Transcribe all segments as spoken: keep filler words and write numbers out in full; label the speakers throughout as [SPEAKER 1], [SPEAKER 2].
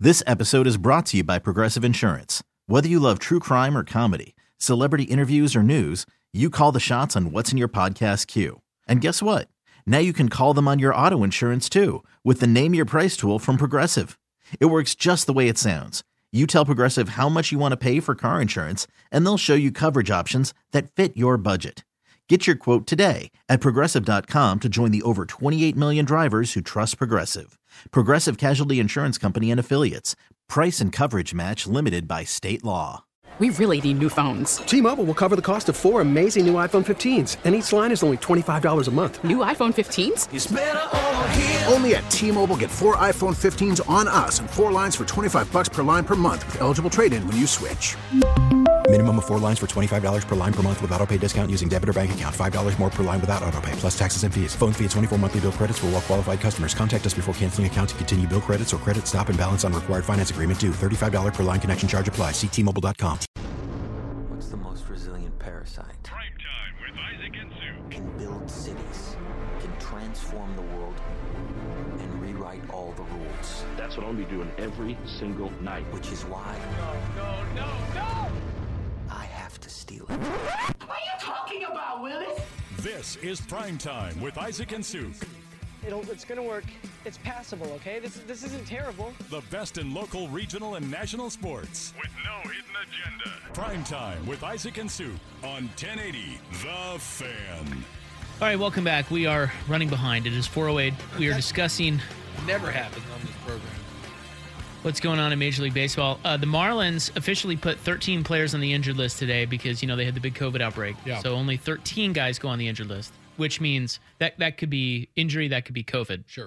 [SPEAKER 1] This episode is brought to you by Progressive Insurance. Whether you love true crime or comedy, celebrity interviews or news, you call the shots on what's in your podcast queue. And guess what? Now you can call them on your auto insurance too with the Name Your Price tool from Progressive. It works just the way it sounds. You tell Progressive how much you want to pay for car insurance, and they'll show you coverage options that fit your budget. Get your quote today at Progressive dot com to join the over twenty-eight million drivers who trust Progressive. Progressive Casualty Insurance Company and Affiliates. Price and coverage match limited by state law.
[SPEAKER 2] We really need new phones.
[SPEAKER 3] T-Mobile will cover the cost of four amazing new iPhone fifteens, and each line is only twenty-five dollars a month.
[SPEAKER 2] New iPhone fifteens?
[SPEAKER 4] It's better over here. Only at T-Mobile, get four iPhone fifteens on us and four lines for twenty-five bucks per line per month with eligible trade-in when you switch.
[SPEAKER 5] Minimum of four lines for twenty-five dollars per line per month with autopay discount using debit or bank account. five dollars more per line without autopay, plus taxes and fees. Phone fee at twenty-four monthly bill credits for well-qualified customers. Contact us before canceling account to continue bill credits or credit stop and balance on required finance agreement due. thirty-five dollars per line connection charge applies. See T Mobile dot com.
[SPEAKER 6] What's the most resilient parasite?
[SPEAKER 7] Prime Time with Isaac and Sue.
[SPEAKER 6] Can build cities, can transform the world, and rewrite all the rules.
[SPEAKER 8] That's what I'll be doing every single night.
[SPEAKER 6] Which is why...
[SPEAKER 7] No, no, no, no!
[SPEAKER 6] I have to steal it.
[SPEAKER 4] What are you talking about, Willis?
[SPEAKER 7] This is Prime Time with Isaac and Sue.
[SPEAKER 9] It'll, it's going to work. It's passable, okay? This this isn't terrible.
[SPEAKER 7] The best in local, regional, and national sports. With no hidden agenda. Prime Time with Isaac and Sue on ten eighty The Fan.
[SPEAKER 10] All right, welcome back. We are running behind. It is four oh eight. We are discussing
[SPEAKER 11] never happens on this program.
[SPEAKER 10] What's going on in Major League Baseball. Uh, the Marlins officially put thirteen players on the injured list today because, you know, they had the big COVID outbreak.
[SPEAKER 11] Yeah.
[SPEAKER 10] So only thirteen guys go on the injured list, which means that that could be injury, that could be COVID.
[SPEAKER 11] Sure.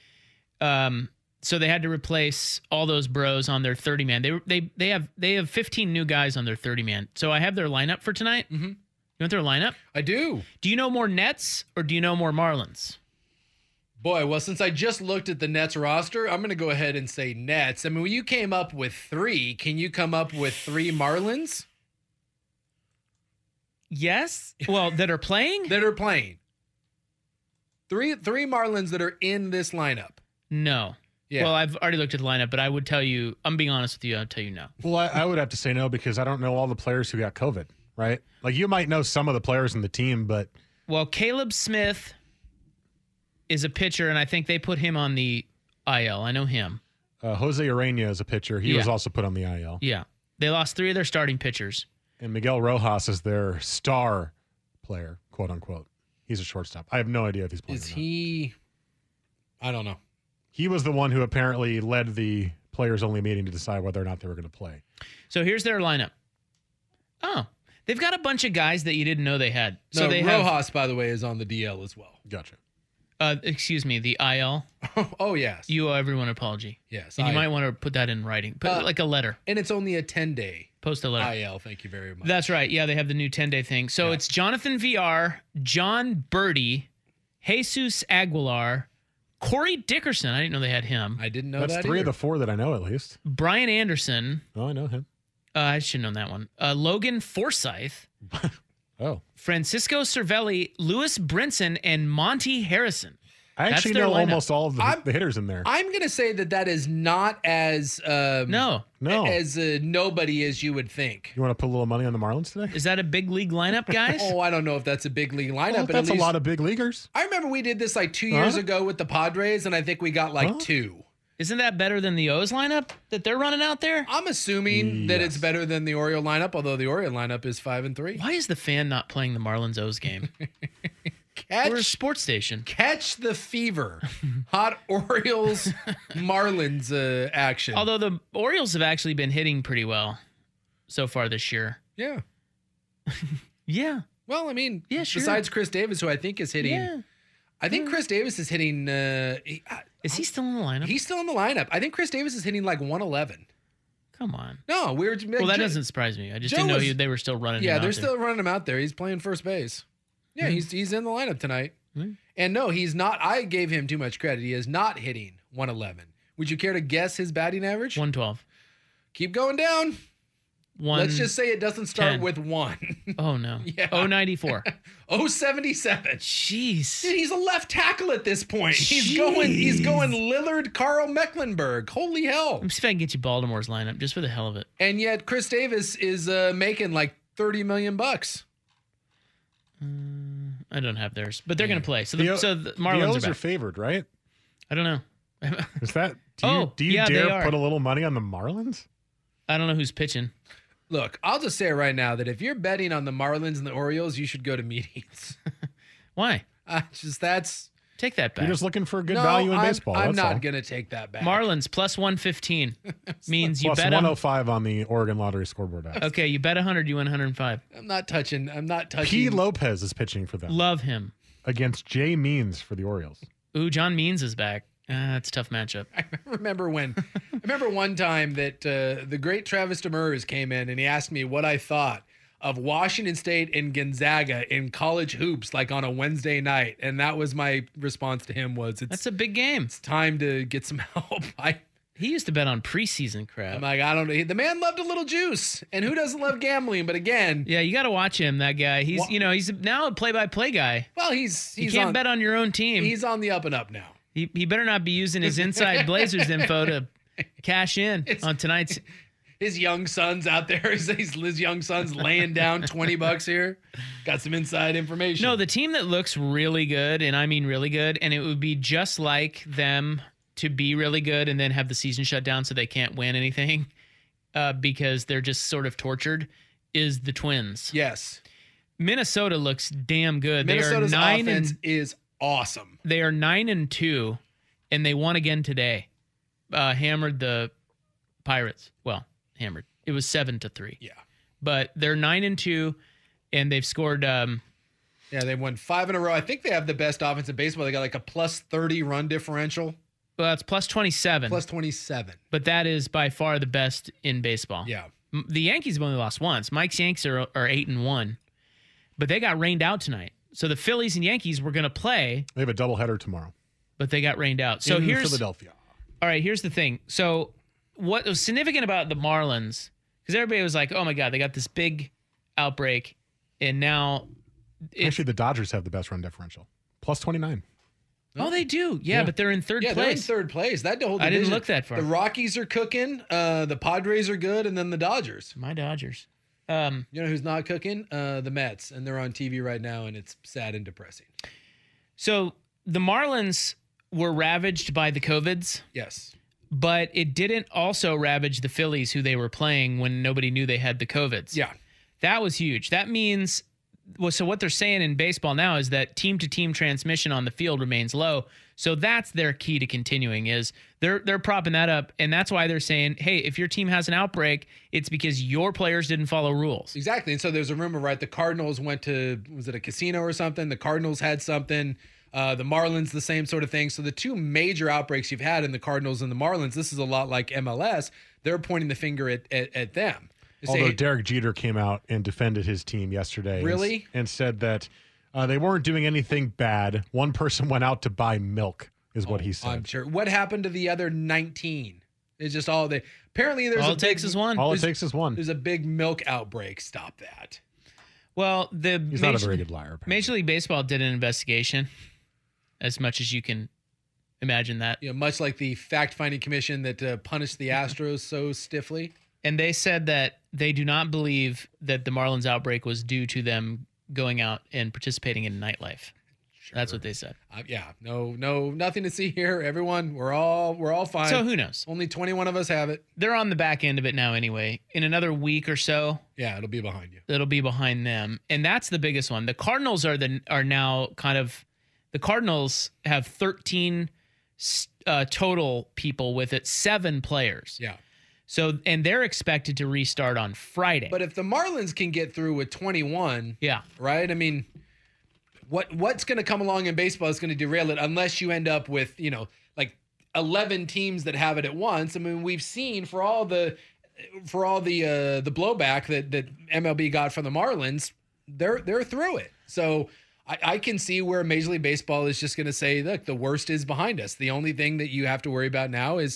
[SPEAKER 10] Um. So they had to replace all those bros on their thirty-man. They they they have they have fifteen new guys on their thirty-man. So I have their lineup for tonight.
[SPEAKER 11] Mm-hmm.
[SPEAKER 10] You want their lineup?
[SPEAKER 11] I do.
[SPEAKER 10] Do you know more Nets or do you know more Marlins?
[SPEAKER 11] Boy, well, since I just looked at the Nets roster, I'm going to go ahead and say Nets. I mean, when you came up with three, can you come up with three Marlins?
[SPEAKER 10] Yes. Well, that are playing?
[SPEAKER 11] that are playing. Three three Marlins that are in this lineup.
[SPEAKER 10] No.
[SPEAKER 11] Yeah.
[SPEAKER 10] Well, I've already looked at the lineup, but I would tell you, I'm being honest with you, I'll tell you no.
[SPEAKER 12] Well, I, I would have to say no because I don't know all the players who got COVID, right? Like, you might know some of the players in the team, but...
[SPEAKER 10] Well, Caleb Smith is a pitcher, and I think they put him on the I L. I know him.
[SPEAKER 12] Uh, Jose Urena is a pitcher. He
[SPEAKER 10] Yeah.
[SPEAKER 12] was also put on the I L.
[SPEAKER 10] Yeah. They lost three of their starting pitchers.
[SPEAKER 12] And Miguel Rojas is their star player, quote unquote. He's a shortstop. I have no idea if he's playing.
[SPEAKER 11] Is he? I don't know.
[SPEAKER 12] He was the one who apparently led the players-only meeting to decide whether or not they were going to play.
[SPEAKER 10] So here's their lineup. Oh, they've got a bunch of guys that you didn't know they had. So
[SPEAKER 11] No,
[SPEAKER 10] they
[SPEAKER 11] Rojas,
[SPEAKER 10] have,
[SPEAKER 11] by the way, is on the D L as well.
[SPEAKER 12] Gotcha.
[SPEAKER 10] uh, excuse me, the I L.
[SPEAKER 11] Oh, yes.
[SPEAKER 10] You owe everyone an apology.
[SPEAKER 11] Yes.
[SPEAKER 10] And you
[SPEAKER 11] I-
[SPEAKER 10] might want to put that in writing. Put
[SPEAKER 11] Uh,
[SPEAKER 10] like a letter.
[SPEAKER 11] And it's only a ten-day
[SPEAKER 10] Post a letter.
[SPEAKER 11] I L. Thank you very much.
[SPEAKER 10] That's right. Yeah, they have the new ten-day thing. So
[SPEAKER 11] Yeah.
[SPEAKER 10] it's Jonathan V R, John Birdie, Jesus Aguilar, Corey Dickerson. I didn't know they had him.
[SPEAKER 11] I didn't know
[SPEAKER 12] That's
[SPEAKER 11] that
[SPEAKER 12] three
[SPEAKER 11] either.
[SPEAKER 12] of the four that I know, at least.
[SPEAKER 10] Brian Anderson.
[SPEAKER 12] Oh, I know him.
[SPEAKER 10] Uh, I should have known that one. Uh, Logan Forsythe,
[SPEAKER 12] Oh.
[SPEAKER 10] Francisco Cervelli, Lewis Brinson, and Monty Harrison.
[SPEAKER 12] I
[SPEAKER 10] That's
[SPEAKER 12] actually
[SPEAKER 10] their
[SPEAKER 12] know
[SPEAKER 10] lineup.
[SPEAKER 12] almost all of the,
[SPEAKER 11] I'm-
[SPEAKER 12] the hitters in there.
[SPEAKER 11] I'm going to say that that is not as um,
[SPEAKER 10] No.
[SPEAKER 12] No.
[SPEAKER 11] as uh, nobody as you would think.
[SPEAKER 12] You want to put a little money on the Marlins today?
[SPEAKER 10] Is that a big league lineup, guys?
[SPEAKER 11] Oh, I don't know if that's a big league lineup,
[SPEAKER 12] Well,
[SPEAKER 11] but
[SPEAKER 12] that's
[SPEAKER 11] at least
[SPEAKER 12] a lot of big leaguers.
[SPEAKER 11] I remember we did this like two years
[SPEAKER 12] Huh?
[SPEAKER 11] ago with the Padres, and I think we got like
[SPEAKER 12] Huh?
[SPEAKER 11] two.
[SPEAKER 10] Isn't that better than the O's lineup that they're running out there?
[SPEAKER 11] I'm assuming that it's
[SPEAKER 12] Yes.
[SPEAKER 11] better than the Oriole lineup, although the Oriole lineup is five and three.
[SPEAKER 10] Why is the fan not playing the Marlins O's game? We're a
[SPEAKER 11] Catch,
[SPEAKER 10] sports station.
[SPEAKER 11] catch the fever, hot Orioles Marlins uh, action.
[SPEAKER 10] Although the Orioles have actually been hitting pretty well so far this year.
[SPEAKER 11] yeah,
[SPEAKER 10] Yeah.
[SPEAKER 11] well, I mean,
[SPEAKER 10] Yeah, sure.
[SPEAKER 11] besides Chris Davis, who I think is hitting,
[SPEAKER 10] Yeah.
[SPEAKER 11] I think Chris Davis is hitting. Uh, he, I-
[SPEAKER 10] Is he still in the lineup?
[SPEAKER 11] he's still in the lineup. I think Chris Davis is hitting like one eleven.
[SPEAKER 10] Come on.
[SPEAKER 11] No, we're
[SPEAKER 10] Well, that
[SPEAKER 11] Joe-
[SPEAKER 10] doesn't surprise me. I just
[SPEAKER 11] Joe
[SPEAKER 10] didn't know
[SPEAKER 11] was-
[SPEAKER 10] you, they were still running.
[SPEAKER 11] Yeah,
[SPEAKER 10] him
[SPEAKER 11] they're
[SPEAKER 10] out there.
[SPEAKER 11] still running him out there. He's playing first base. Yeah,
[SPEAKER 10] Hmm.
[SPEAKER 11] he's he's in the lineup tonight.
[SPEAKER 10] Hmm.
[SPEAKER 11] And no, he's not. I gave him too much credit. He is not hitting one eleven. Would you care to guess his batting average?
[SPEAKER 10] one twelve.
[SPEAKER 11] Keep going down.
[SPEAKER 10] one.
[SPEAKER 11] Let's just say it doesn't start
[SPEAKER 10] ten.
[SPEAKER 11] with one.
[SPEAKER 10] Oh, no.
[SPEAKER 11] Yeah.
[SPEAKER 10] oh ninety-four.
[SPEAKER 11] oh seventy-seven.
[SPEAKER 10] Jeez.
[SPEAKER 11] Dude, he's a left tackle at this point. He's
[SPEAKER 10] Jeez.
[SPEAKER 11] going He's going Lillard, Carl Mecklenburg. Holy hell.
[SPEAKER 10] Let me see if I can get you Baltimore's lineup just for the hell of it.
[SPEAKER 11] And yet Chris Davis is uh, making like thirty million bucks.
[SPEAKER 10] Um, I don't have theirs, but they're going to play. So
[SPEAKER 12] The
[SPEAKER 10] the,
[SPEAKER 12] O-
[SPEAKER 10] so the
[SPEAKER 12] the
[SPEAKER 10] Marlins
[SPEAKER 12] O's
[SPEAKER 10] are back.
[SPEAKER 12] are favored, right?
[SPEAKER 10] I don't know.
[SPEAKER 12] Is that do you,
[SPEAKER 10] Oh,
[SPEAKER 12] do you
[SPEAKER 10] yeah, they
[SPEAKER 12] dare
[SPEAKER 10] are.
[SPEAKER 12] put a little money on the Marlins?
[SPEAKER 10] I don't know who's pitching.
[SPEAKER 11] Look, I'll just say it right now that if you're betting on the Marlins and the Orioles, you should go to meetings.
[SPEAKER 10] Why?
[SPEAKER 11] I just that's
[SPEAKER 10] Take that back.
[SPEAKER 12] You're just looking for good
[SPEAKER 11] no,
[SPEAKER 12] value in
[SPEAKER 11] I'm,
[SPEAKER 12] baseball.
[SPEAKER 11] I'm
[SPEAKER 12] that's
[SPEAKER 11] not
[SPEAKER 12] all.
[SPEAKER 11] going to take that back.
[SPEAKER 10] Marlins plus one fifteen means you
[SPEAKER 12] Plus
[SPEAKER 10] bet
[SPEAKER 12] one oh
[SPEAKER 10] them.
[SPEAKER 12] five on the Oregon Lottery scoreboard app.
[SPEAKER 10] Okay, you bet one hundred, you win one hundred five.
[SPEAKER 11] I'm not touching. I'm not touching.
[SPEAKER 12] P. Lopez is pitching for them
[SPEAKER 10] Love him.
[SPEAKER 12] against Jay Means for the Orioles.
[SPEAKER 10] Ooh, John Means is back. Uh, that's a tough matchup.
[SPEAKER 11] I remember when, I remember one time that uh, the great Travis Demers came in and he asked me what I thought of Washington State and Gonzaga in college hoops, like on a Wednesday night, and that was my response to him was, "It's
[SPEAKER 10] That's a big game.
[SPEAKER 11] it's time to get some help." I,
[SPEAKER 10] He used to bet on preseason crap.
[SPEAKER 11] I'm like, I don't know. The man loved a little juice, and who doesn't love gambling? But again,
[SPEAKER 10] Yeah, you got to watch him. That guy. He's
[SPEAKER 11] Wha-
[SPEAKER 10] you know he's now a play-by-play guay.
[SPEAKER 11] well, he's
[SPEAKER 10] You
[SPEAKER 11] he's
[SPEAKER 10] can't
[SPEAKER 11] on,
[SPEAKER 10] bet on your own team.
[SPEAKER 11] he's on the up and up now.
[SPEAKER 10] He, he better not be using his inside Blazers info to cash in
[SPEAKER 11] It's-
[SPEAKER 10] on tonight's.
[SPEAKER 11] His young son's out there. His, his young son's laying down twenty bucks here. Got some inside information.
[SPEAKER 10] No, the team that looks really good, and I mean really good, and it would be just like them to be really good and then have the season shut down so they can't win anything uh, because they're just sort of tortured, is the Twins.
[SPEAKER 11] Yes.
[SPEAKER 10] Minnesota looks damn good.
[SPEAKER 11] Minnesota's
[SPEAKER 10] they are nine
[SPEAKER 11] offense
[SPEAKER 10] and
[SPEAKER 11] is awesome.
[SPEAKER 10] they are nine and two, and they won again today. Uh, hammered the Pirates. Well, hammered. It was seven to three.
[SPEAKER 11] Yeah.
[SPEAKER 10] But they're nine and two, and they've scored. Um,
[SPEAKER 11] Yeah, they won five in a row. I think they have the best offense in baseball. They got like a plus thirty run differential.
[SPEAKER 10] well, it's plus twenty-seven.
[SPEAKER 11] Plus twenty-seven.
[SPEAKER 10] But that is by far the best in baseball.
[SPEAKER 11] Yeah.
[SPEAKER 10] M- The Yankees have only lost once. Mike's Yanks are, are eight and one, but they got rained out tonight. So the Phillies and Yankees were going to play,
[SPEAKER 12] They have a doubleheader tomorrow.
[SPEAKER 10] but they got rained out. So
[SPEAKER 12] in
[SPEAKER 10] here's
[SPEAKER 12] Philadelphia.
[SPEAKER 10] all right. Here's the thing. So what was significant about the Marlins? Because everybody was like, "Oh my God, they got this big outbreak," and now it's,
[SPEAKER 12] Actually, the Dodgers have the best run differential. Plus twenty-nine.
[SPEAKER 10] oh, they do. Yeah,
[SPEAKER 12] Yeah.
[SPEAKER 10] but they're in third
[SPEAKER 11] Yeah, they're in
[SPEAKER 10] place.
[SPEAKER 11] third place. That whole
[SPEAKER 10] I didn't
[SPEAKER 11] division-
[SPEAKER 10] look that far.
[SPEAKER 11] The Rockies are cooking. Uh, the Padres are good, and then the Dodgers.
[SPEAKER 10] My Dodgers. Um,
[SPEAKER 11] You know who's not cooking? Uh, the Mets, and they're on T V right now, and it's sad and depressing.
[SPEAKER 10] so the Marlins were ravaged by the COVIDs.
[SPEAKER 11] Yes.
[SPEAKER 10] But it didn't also ravage the Phillies, who they were playing when nobody knew they had the COVIDs.
[SPEAKER 11] Yeah.
[SPEAKER 10] That was huge. That means, well, so what they're saying in baseball now is that team-to-team transmission on the field remains low. So that's their key to continuing is they're they're propping that up, and that's why they're saying, hey, if your team has an outbreak, it's because your players didn't follow rules.
[SPEAKER 11] Exactly. And so there's a rumor, right? The Cardinals went to, was it a casino or something? The Cardinals had something. Uh, the Marlins, the same sort of thing. So the two major outbreaks you've had in the Cardinals and the Marlins, this is a lot like M L S. They're pointing the finger at, at, at them. They say,
[SPEAKER 12] Although
[SPEAKER 11] hey,
[SPEAKER 12] Derek Jeter came out and defended his team yesterday. and-
[SPEAKER 11] Really?
[SPEAKER 12] And, said that uh, they weren't doing anything bad. One person went out to buy milk, is what he said.
[SPEAKER 11] I'm sure. What happened to the other nineteen? It's just all they. Apparently, there's
[SPEAKER 10] All
[SPEAKER 11] a
[SPEAKER 10] it takes
[SPEAKER 11] big,
[SPEAKER 10] is one.
[SPEAKER 12] All it
[SPEAKER 11] there's-
[SPEAKER 12] takes is one.
[SPEAKER 11] There's a big milk outbreak. Stop that.
[SPEAKER 10] Well, the
[SPEAKER 12] He's not a very good liar. apparently.
[SPEAKER 10] Major League Baseball did an investigation, as much as you can imagine that.
[SPEAKER 11] You know, much like the fact-finding commission that uh, punished the Astros so stiffly.
[SPEAKER 10] And they said that they do not believe that the Marlins outbreak was due to them going out and participating in nightlife. That's what they said.
[SPEAKER 11] Uh, yeah, no, no, nothing to see here. Everyone, we're all we're all fine.
[SPEAKER 10] So who knows?
[SPEAKER 11] Only twenty-one of us have it.
[SPEAKER 10] They're on the back end of it now anyway. In another week or so,
[SPEAKER 11] Yeah, it'll be behind you.
[SPEAKER 10] it'll be behind them. And that's the biggest one. The Cardinals are the are now kind of the Cardinals have thirteen uh, total people with it, seven players.
[SPEAKER 11] Yeah.
[SPEAKER 10] So and they're expected to restart on Friday.
[SPEAKER 11] But if the Marlins can get through with twenty-one,
[SPEAKER 10] yeah.
[SPEAKER 11] right? I mean, what what's going to come along in baseball is going to derail it unless you end up with, you know, like eleven teams that have it at once. I mean, we've seen for all the for all the uh, the blowback that that M L B got from the Marlins, they're they're through it. So I, I can see where Major League Baseball is just going to say, look, the worst is behind us. The only thing that you have to worry about now is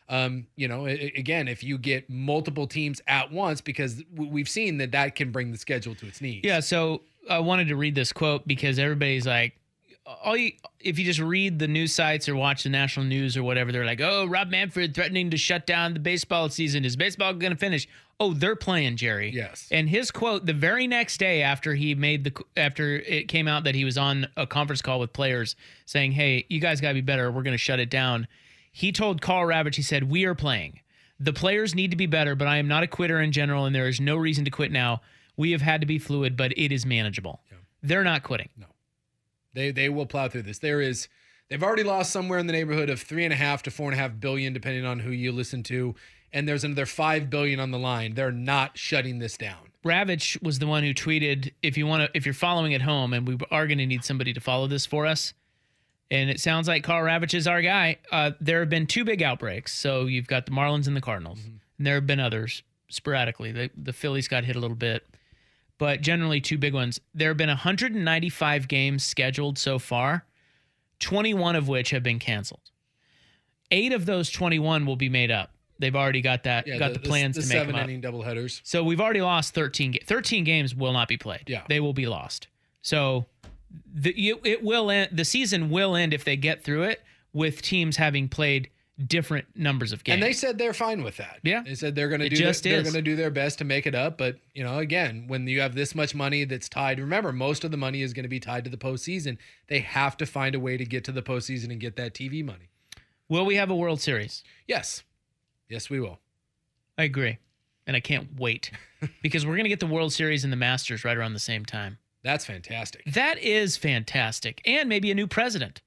[SPEAKER 11] Um, you know, a- again, if you get multiple teams at once, because w- we've seen that that can bring the schedule to its knees.
[SPEAKER 10] Yeah, so I wanted to read this quote because everybody's like, all you, if you just read the news sites or watch the national news or whatever, they're like, oh, Rob Manfred threatening to shut down the baseball season. Is baseball going to finish? Oh, they're playing, Jerry.
[SPEAKER 11] Yes.
[SPEAKER 10] And his quote the very next day after he made the after it came out that he was on a conference call with players saying, hey, you guys got to be better. We're going to shut it down. He told Carl Ravitch, he said, we are playing. The players need to be better, but I am not a quitter in general, and there is no reason to quit now. We have had to be fluid, but it is manageable. Yeah. They're not quitting.
[SPEAKER 11] No. They they will plow through this. There is they've already lost somewhere in the neighborhood of three and a half to four and a half billion, depending on who you listen to. And there's another five billion on the line. They're not shutting this down.
[SPEAKER 10] Ravitch was the one who tweeted, if you want to, if you're following at home, and we are going to need somebody to follow this for us. And it sounds like Carl Ravitch is our guy. Uh, there have been two big outbreaks. So you've got the Marlins and the Cardinals. Mm-hmm. And there have been others sporadically. The, the Phillies got hit a little bit, but generally two big ones. There have been one hundred ninety-five games scheduled so far, twenty-one of which have been canceled. Eight of those twenty-one will be made up. They've already got that,
[SPEAKER 11] yeah,
[SPEAKER 10] got
[SPEAKER 11] the,
[SPEAKER 10] the plans
[SPEAKER 11] the, the
[SPEAKER 10] to make them up.
[SPEAKER 11] seven inning doubleheaders.
[SPEAKER 10] So we've already lost thirteen. Ga- thirteen games will not be played.
[SPEAKER 11] Yeah,
[SPEAKER 10] they will be lost. So the you, it will end. The season will end if they get through it with teams having played different numbers of games.
[SPEAKER 11] And they said they're fine with that.
[SPEAKER 10] Yeah,
[SPEAKER 11] they said they're going to
[SPEAKER 10] it
[SPEAKER 11] do.
[SPEAKER 10] Just
[SPEAKER 11] their,
[SPEAKER 10] is.
[SPEAKER 11] They're going to do their best to make it up. But you know, again, when you have this much money that's tied, remember most of the money is going to be tied to the postseason. They have to find a way to get to the postseason and get that T V money.
[SPEAKER 10] Will we have a World Series?
[SPEAKER 11] Yes, yes, we will.
[SPEAKER 10] I agree. And I can't wait because we're going to get the World Series and the Masters right around the same time.
[SPEAKER 11] That's fantastic.
[SPEAKER 10] That is fantastic. And maybe a new president.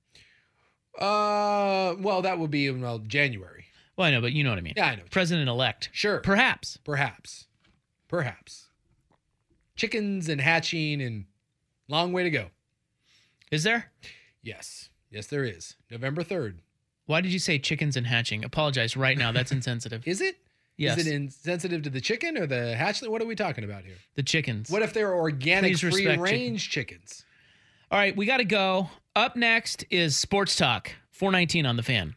[SPEAKER 11] Uh, well, that would be in well, January.
[SPEAKER 10] Well, I know, but you know what I mean.
[SPEAKER 11] Yeah, I know.
[SPEAKER 10] President-elect.
[SPEAKER 11] Sure.
[SPEAKER 10] Perhaps.
[SPEAKER 11] Perhaps. Perhaps. Chickens and hatching and long way to go.
[SPEAKER 10] Is there?
[SPEAKER 11] Yes. Yes, there is. November third.
[SPEAKER 10] Why did you say chickens and hatching? Apologize right now. That's insensitive.
[SPEAKER 11] Is it?
[SPEAKER 10] Yes.
[SPEAKER 11] Is it insensitive to the chicken or the hatchling? What are we talking about here?
[SPEAKER 10] The chickens.
[SPEAKER 11] What if they're organic,
[SPEAKER 10] Please respect
[SPEAKER 11] free-range chickens?
[SPEAKER 10] All right, we got to go. Up next is Sports Talk, four nineteen on The Fan.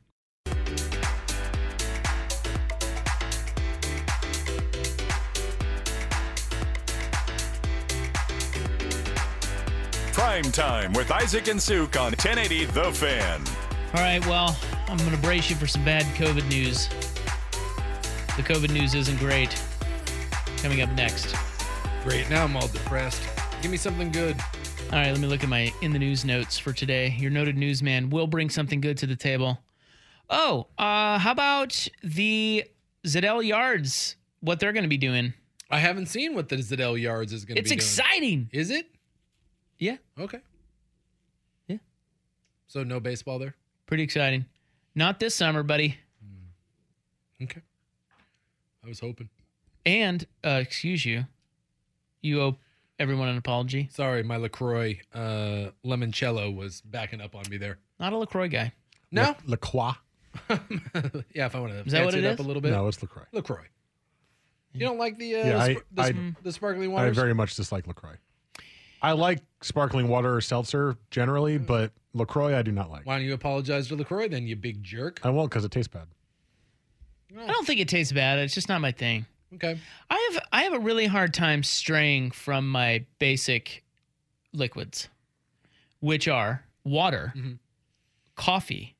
[SPEAKER 7] Prime Time with Isaac and Suk on ten eighty The Fan.
[SPEAKER 10] All right, well, I'm going to brace you for some bad COVID news. The COVID news isn't great. Coming up next.
[SPEAKER 11] Great. Now I'm all depressed. Give me something good.
[SPEAKER 10] All right, let me look at my in the news notes for today. Your noted newsman will bring something good to the table. Oh, uh, how about the Zedell Yards, what they're going to be doing?
[SPEAKER 11] I haven't seen what the Zedell Yards is going to be doing.
[SPEAKER 10] It's exciting.
[SPEAKER 11] Is it?
[SPEAKER 10] Yeah.
[SPEAKER 11] Okay.
[SPEAKER 10] Yeah.
[SPEAKER 11] So no baseball there?
[SPEAKER 10] Pretty exciting. Not this summer, buddy.
[SPEAKER 11] Okay. I was hoping.
[SPEAKER 10] And, uh, excuse you, you owe everyone an apology.
[SPEAKER 11] Sorry, my LaCroix uh, limoncello was backing up on me there.
[SPEAKER 10] Not a LaCroix guy.
[SPEAKER 11] No?
[SPEAKER 12] La, LaCroix.
[SPEAKER 11] Yeah, if I want to
[SPEAKER 10] is that what it,
[SPEAKER 11] it
[SPEAKER 10] is?
[SPEAKER 11] up a little bit.
[SPEAKER 12] No, it's LaCroix.
[SPEAKER 11] LaCroix. You don't like the uh,
[SPEAKER 12] yeah, I,
[SPEAKER 11] sp- the,
[SPEAKER 12] I,
[SPEAKER 11] sp- the sparkling
[SPEAKER 12] I
[SPEAKER 11] waters?
[SPEAKER 12] very much dislike LaCroix. I like sparkling water or seltzer generally, but LaCroix I do not like.
[SPEAKER 11] Why don't you apologize to LaCroix then, you big jerk?
[SPEAKER 12] I won't because it tastes bad.
[SPEAKER 10] I don't think it tastes bad. It's just not my thing.
[SPEAKER 11] Okay.
[SPEAKER 10] I have I have a really hard time straying from my basic liquids, which are water,
[SPEAKER 11] mm-hmm.
[SPEAKER 10] coffee,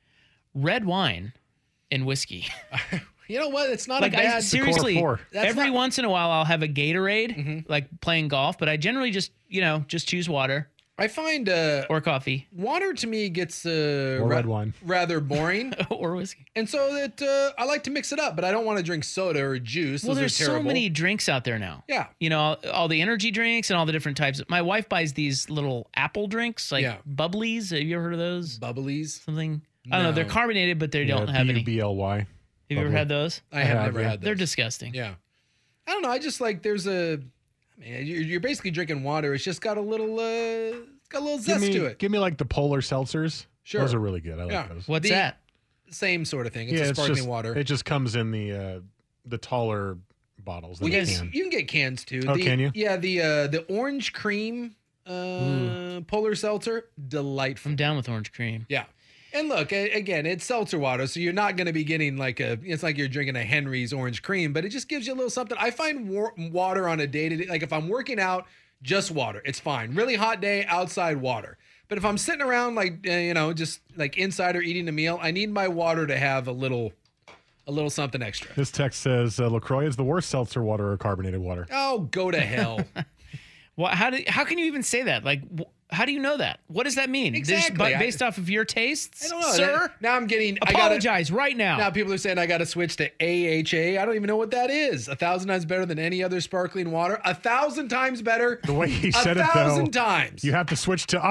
[SPEAKER 10] red wine, and whiskey.
[SPEAKER 11] You know what? It's not
[SPEAKER 10] like
[SPEAKER 11] a bad...
[SPEAKER 10] I, seriously, every
[SPEAKER 11] not...
[SPEAKER 10] once in a while I'll have a Gatorade,
[SPEAKER 11] mm-hmm.
[SPEAKER 10] like playing golf, but I generally just, you know, just choose water.
[SPEAKER 11] I find... Uh,
[SPEAKER 10] or coffee.
[SPEAKER 11] Water to me gets... Uh,
[SPEAKER 12] or
[SPEAKER 11] ra-
[SPEAKER 12] red wine.
[SPEAKER 11] Rather boring.
[SPEAKER 10] Or whiskey.
[SPEAKER 11] And so that uh, I like to mix it up, but I don't want to drink soda or juice.
[SPEAKER 10] Well,
[SPEAKER 11] Those
[SPEAKER 10] there's
[SPEAKER 11] are
[SPEAKER 10] so
[SPEAKER 11] terrible.
[SPEAKER 10] many drinks out there now.
[SPEAKER 11] Yeah.
[SPEAKER 10] You know, all, all the energy drinks and all the different types. My wife buys these little apple drinks, like
[SPEAKER 11] yeah.
[SPEAKER 10] Bubblies. Have you ever heard of those?
[SPEAKER 11] Bubblies?
[SPEAKER 10] Something. I don't
[SPEAKER 11] no.
[SPEAKER 10] know. They're carbonated, but they
[SPEAKER 12] yeah,
[SPEAKER 10] don't have any.
[SPEAKER 12] B U B L Y.
[SPEAKER 10] Have you ever had those?
[SPEAKER 11] I have
[SPEAKER 12] I
[SPEAKER 11] never
[SPEAKER 12] have,
[SPEAKER 11] had those.
[SPEAKER 10] They're disgusting.
[SPEAKER 11] Yeah. I don't know. I just like there's a... I mean, you're, you're basically drinking water. It's just got a little... Uh, it's got a little zest
[SPEAKER 12] give me,
[SPEAKER 11] to it.
[SPEAKER 12] Give me like the Polar Seltzers.
[SPEAKER 11] Sure.
[SPEAKER 12] Those are really good. I like
[SPEAKER 11] yeah.
[SPEAKER 12] those.
[SPEAKER 10] What's
[SPEAKER 11] the,
[SPEAKER 10] that?
[SPEAKER 11] Same sort of thing. It's
[SPEAKER 12] yeah,
[SPEAKER 11] a
[SPEAKER 12] it's
[SPEAKER 11] sparkling
[SPEAKER 12] just,
[SPEAKER 11] water.
[SPEAKER 12] It just comes in the uh, the taller bottles. Than
[SPEAKER 11] Well,
[SPEAKER 12] a
[SPEAKER 11] yes,
[SPEAKER 12] can.
[SPEAKER 11] you can get cans too.
[SPEAKER 12] Oh,
[SPEAKER 11] the,
[SPEAKER 12] can you?
[SPEAKER 11] Yeah, the uh, the orange cream uh, Polar Seltzer, delightful.
[SPEAKER 10] I'm down with orange cream.
[SPEAKER 11] Yeah. And look, a- again, it's seltzer water, so you're not going to be getting like a, it's like you're drinking a Henry's orange cream, but it just gives you a little something. I find war- water on a day-to-day, like if I'm working out, just water, it's fine. Really hot day, outside water. But if I'm sitting around like, uh, you know, just like inside or eating a meal, I need my water to have a little, a little something extra.
[SPEAKER 12] This text says uh, LaCroix is the worst seltzer water or carbonated water.
[SPEAKER 11] Oh, go to hell.
[SPEAKER 10] Well, how do how can you even say that? Like, wh- how do you know that? What does that mean?
[SPEAKER 11] Exactly.
[SPEAKER 10] Just based I, off of your tastes,
[SPEAKER 11] I don't know,
[SPEAKER 10] sir.
[SPEAKER 11] That, now I'm getting.
[SPEAKER 10] Apologize
[SPEAKER 11] I gotta,
[SPEAKER 10] right now.
[SPEAKER 11] Now people are saying I got to switch to A H A. I don't even know what that is. A thousand times better than any other sparkling water. A thousand times better.
[SPEAKER 12] The way he said
[SPEAKER 11] it,
[SPEAKER 12] though. A thousand
[SPEAKER 11] times.
[SPEAKER 12] You have to switch to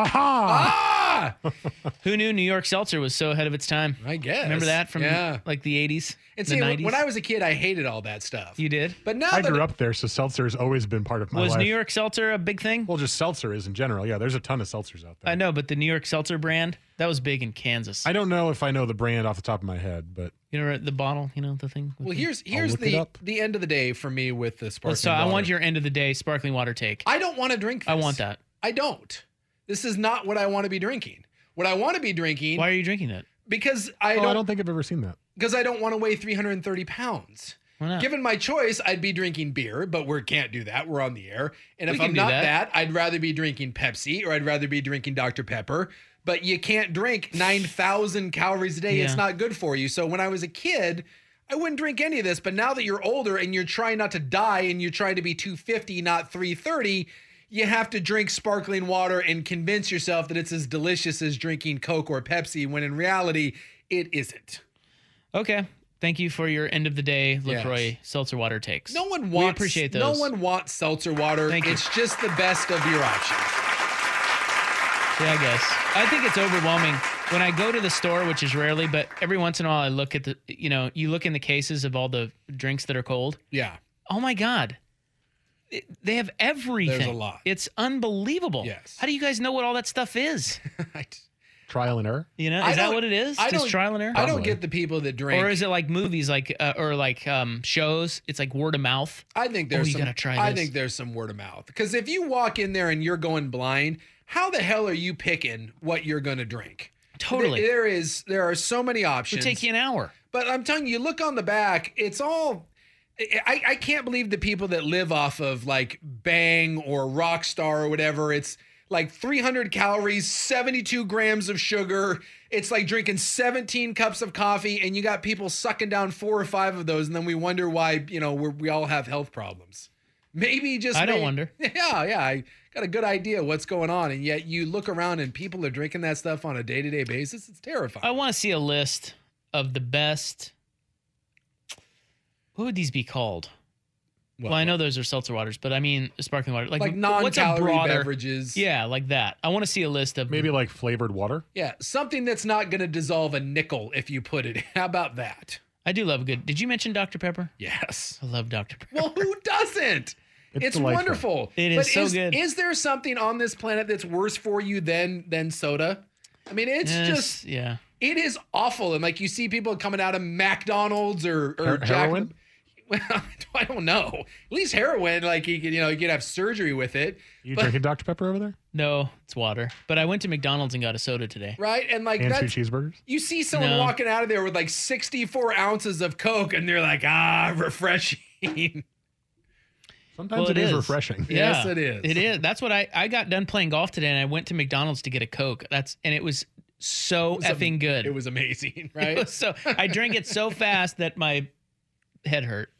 [SPEAKER 12] aha.
[SPEAKER 11] Ah!
[SPEAKER 10] Who knew New York Seltzer was so ahead of its time?
[SPEAKER 11] I guess.
[SPEAKER 10] Remember that from
[SPEAKER 11] yeah.
[SPEAKER 10] like the eighties?
[SPEAKER 11] And
[SPEAKER 10] the
[SPEAKER 11] see,
[SPEAKER 10] nineties?
[SPEAKER 11] when I was a kid, I hated all that stuff.
[SPEAKER 10] You did?
[SPEAKER 11] But now
[SPEAKER 12] I
[SPEAKER 11] that
[SPEAKER 12] grew
[SPEAKER 11] it,
[SPEAKER 12] up there, so seltzer has always been part of my
[SPEAKER 10] was
[SPEAKER 12] life.
[SPEAKER 10] New York Seltzer a big thing?
[SPEAKER 12] Well, just seltzer is in general. Yeah, there's a ton of seltzers out there.
[SPEAKER 10] I know, but the New York Seltzer brand, that was big in Kansas.
[SPEAKER 12] I don't know if I know the brand off the top of my head, but
[SPEAKER 10] you know the bottle, you know the thing.
[SPEAKER 11] Well, here's here's the the end of the day for me with the sparkling.
[SPEAKER 10] Well, so
[SPEAKER 11] water.
[SPEAKER 10] I want your end of the day sparkling water take.
[SPEAKER 11] I don't want to drink this.
[SPEAKER 10] I want that.
[SPEAKER 11] I don't. This is not what I want to be drinking. What I want to be drinking.
[SPEAKER 10] Why are you drinking it?
[SPEAKER 11] Because I
[SPEAKER 12] oh,
[SPEAKER 11] don't.
[SPEAKER 12] I don't think I've ever seen that.
[SPEAKER 11] Because I don't want to weigh three hundred thirty pounds.
[SPEAKER 10] Why not?
[SPEAKER 11] Given my choice, I'd be drinking beer, but we can't do that. We're on the air. And
[SPEAKER 10] We
[SPEAKER 11] if
[SPEAKER 10] can
[SPEAKER 11] I'm
[SPEAKER 10] do
[SPEAKER 11] not
[SPEAKER 10] that.
[SPEAKER 11] that, I'd rather be drinking Pepsi or I'd rather be drinking Doctor Pepper. But you can't drink nine thousand calories a day.
[SPEAKER 10] Yeah.
[SPEAKER 11] It's not good for you. So when I was a kid, I wouldn't drink any of this. But now that you're older and you're trying not to die and you're trying to be two fifty, not three thirty, you have to drink sparkling water and convince yourself that it's as delicious as drinking Coke or Pepsi, when in reality, it isn't.
[SPEAKER 10] Okay. Thank you for your end of the day LaCroix
[SPEAKER 11] Yes.
[SPEAKER 10] seltzer water takes.
[SPEAKER 11] No one wants.
[SPEAKER 10] We appreciate those.
[SPEAKER 11] No one wants seltzer water.
[SPEAKER 10] Thank you.
[SPEAKER 11] It's just the best of your options.
[SPEAKER 10] Yeah, I guess. I think it's overwhelming. When I go to the store, which is rarely, but every once in a while I look at the, you know, you look in the cases of all the drinks that are cold.
[SPEAKER 11] Yeah.
[SPEAKER 10] Oh my God. It- they have everything.
[SPEAKER 11] There's a lot.
[SPEAKER 10] It's unbelievable.
[SPEAKER 11] Yes.
[SPEAKER 10] How do you guys know what all that stuff is?
[SPEAKER 12] Trial and error.
[SPEAKER 10] You know,
[SPEAKER 11] I
[SPEAKER 10] is that
[SPEAKER 11] don't-
[SPEAKER 10] what it is?
[SPEAKER 11] I
[SPEAKER 10] Just
[SPEAKER 11] don't-
[SPEAKER 10] trial and error?
[SPEAKER 11] I don't get the people that drink.
[SPEAKER 10] Or is it like movies, like uh, or like um, shows? It's like word of mouth.
[SPEAKER 11] I think there's
[SPEAKER 10] oh, you
[SPEAKER 11] some.
[SPEAKER 10] gotta try
[SPEAKER 11] I
[SPEAKER 10] this.
[SPEAKER 11] think there's some word of mouth, because if you walk in there and you're going blind, how the hell are you picking what you're going to drink?
[SPEAKER 10] Totally.
[SPEAKER 11] There, there is. There are so many
[SPEAKER 10] It
[SPEAKER 11] options.
[SPEAKER 10] would take you an hour.
[SPEAKER 11] But I'm telling you, you look on the back, it's all. I, I can't believe the people that live off of like Bang or Rockstar or whatever. It's like three hundred calories, seventy-two grams of sugar. It's like drinking seventeen cups of coffee, and you got people sucking down four or five of those, and then we wonder why, you know, we're, we all have health problems. Maybe just
[SPEAKER 10] I don't
[SPEAKER 11] may-
[SPEAKER 10] wonder.
[SPEAKER 11] Yeah, yeah. I got a good idea what's going on, and yet you look around and people are drinking that stuff on a day-to-day basis. It's terrifying.
[SPEAKER 10] I want to see a list of the best. What would these be called?
[SPEAKER 11] What,
[SPEAKER 10] well, I know those are seltzer waters, but I mean sparkling water, like,
[SPEAKER 11] Like
[SPEAKER 10] what's a
[SPEAKER 11] non-calorie
[SPEAKER 10] broader-
[SPEAKER 11] beverages.
[SPEAKER 10] Yeah, like that. I want to see a list of
[SPEAKER 12] Maybe like flavored water.
[SPEAKER 11] Yeah, something that's not going to dissolve a nickel if you put it. How about that?
[SPEAKER 10] I do love a good. Did you mention Doctor Pepper?
[SPEAKER 11] Yes.
[SPEAKER 10] I love Doctor Pepper.
[SPEAKER 11] Well, who doesn't?
[SPEAKER 12] It's
[SPEAKER 11] It's,
[SPEAKER 12] delightful.
[SPEAKER 11] wonderful.
[SPEAKER 10] It is
[SPEAKER 11] But
[SPEAKER 10] so
[SPEAKER 11] is,
[SPEAKER 10] good.
[SPEAKER 11] Is there something on this planet that's worse for you than than soda? I mean, it's
[SPEAKER 10] Yes,
[SPEAKER 11] just
[SPEAKER 10] yeah.
[SPEAKER 11] it is awful. And like you see people coming out of McDonald's or or
[SPEAKER 12] Her-
[SPEAKER 11] Jack-
[SPEAKER 12] heroin?
[SPEAKER 11] Well, I don't know. At least heroin, like you could, you know, you could have surgery with it.
[SPEAKER 12] You
[SPEAKER 11] But-
[SPEAKER 12] drinking Doctor Pepper over there?
[SPEAKER 10] No, it's water. But I went to McDonald's and got a soda today.
[SPEAKER 11] Right? And like
[SPEAKER 12] And two
[SPEAKER 11] that's
[SPEAKER 12] cheeseburgers?
[SPEAKER 11] you see someone
[SPEAKER 10] No.
[SPEAKER 11] walking out of there with like sixty-four ounces of Coke, and they're like, ah, refreshing.
[SPEAKER 12] Sometimes
[SPEAKER 10] Well,
[SPEAKER 12] it is, refreshing.
[SPEAKER 11] Yes,
[SPEAKER 10] Yeah,
[SPEAKER 11] it is.
[SPEAKER 10] It is. That's what I I got done playing golf today, and I went to McDonald's to get a Coke. That's and it was so
[SPEAKER 11] It was
[SPEAKER 10] effing
[SPEAKER 11] am-
[SPEAKER 10] good.
[SPEAKER 11] It was amazing,
[SPEAKER 10] It
[SPEAKER 11] right?
[SPEAKER 10] was so I drank it so fast that my head hurt.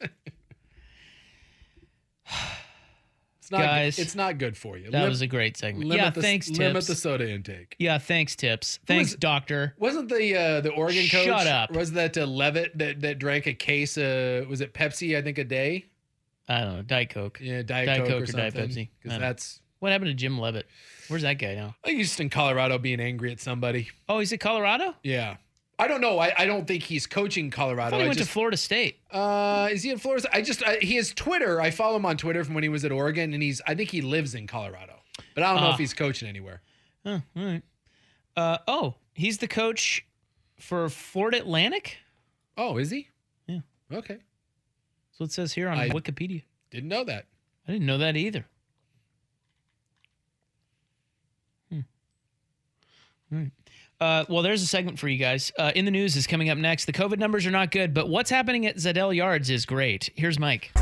[SPEAKER 11] It's not,
[SPEAKER 10] Guys,
[SPEAKER 11] it's not good for you.
[SPEAKER 10] That
[SPEAKER 11] Lim-
[SPEAKER 10] was a great segment.
[SPEAKER 11] limit
[SPEAKER 10] Yeah,
[SPEAKER 11] the,
[SPEAKER 10] thanks, Tips.
[SPEAKER 11] Limit the soda intake.
[SPEAKER 10] Yeah, thanks, Tips. Thanks,
[SPEAKER 11] was-
[SPEAKER 10] Doctor.
[SPEAKER 11] Wasn't the uh, the Oregon coach?
[SPEAKER 10] Shut up.
[SPEAKER 11] Was that uh, Levitt that, that drank a case? Uh, was it Pepsi? I think a day.
[SPEAKER 10] I don't know, Diet Coke.
[SPEAKER 11] Yeah, Diet,
[SPEAKER 10] Diet
[SPEAKER 11] Coke,
[SPEAKER 10] Coke
[SPEAKER 11] or,
[SPEAKER 10] or
[SPEAKER 11] something.
[SPEAKER 10] Diet Pepsi. I
[SPEAKER 11] Because
[SPEAKER 10] don't know.
[SPEAKER 11] that's.
[SPEAKER 10] What happened to Jim Levitt? Where's that guy now?
[SPEAKER 11] I think he's just in Colorado being angry at somebody.
[SPEAKER 10] Oh, he's at Colorado?
[SPEAKER 11] Yeah. I don't know. I, I don't think he's coaching
[SPEAKER 10] I
[SPEAKER 11] Colorado.
[SPEAKER 10] thought he
[SPEAKER 11] I
[SPEAKER 10] went
[SPEAKER 11] just,
[SPEAKER 10] to Florida State.
[SPEAKER 11] Uh, is he in Florida? I just I, he has Twitter. I follow him on Twitter from when he was at Oregon, and he's I think he lives in Colorado, but I don't know
[SPEAKER 10] Ah.
[SPEAKER 11] if he's coaching anywhere.
[SPEAKER 10] Oh, all right. Uh, oh, he's the coach for Florida Atlantic?
[SPEAKER 11] Oh, is he?
[SPEAKER 10] Yeah.
[SPEAKER 11] Okay.
[SPEAKER 10] So it says here on
[SPEAKER 11] I-
[SPEAKER 10] Wikipedia.
[SPEAKER 11] Didn't know that.
[SPEAKER 10] I didn't know that either. Hmm. All right. Uh, well, there's a segment for you guys. Uh, in the news is coming up next. The COVID numbers are not good, but what's happening at Zadell Yards is great. Here's Mike.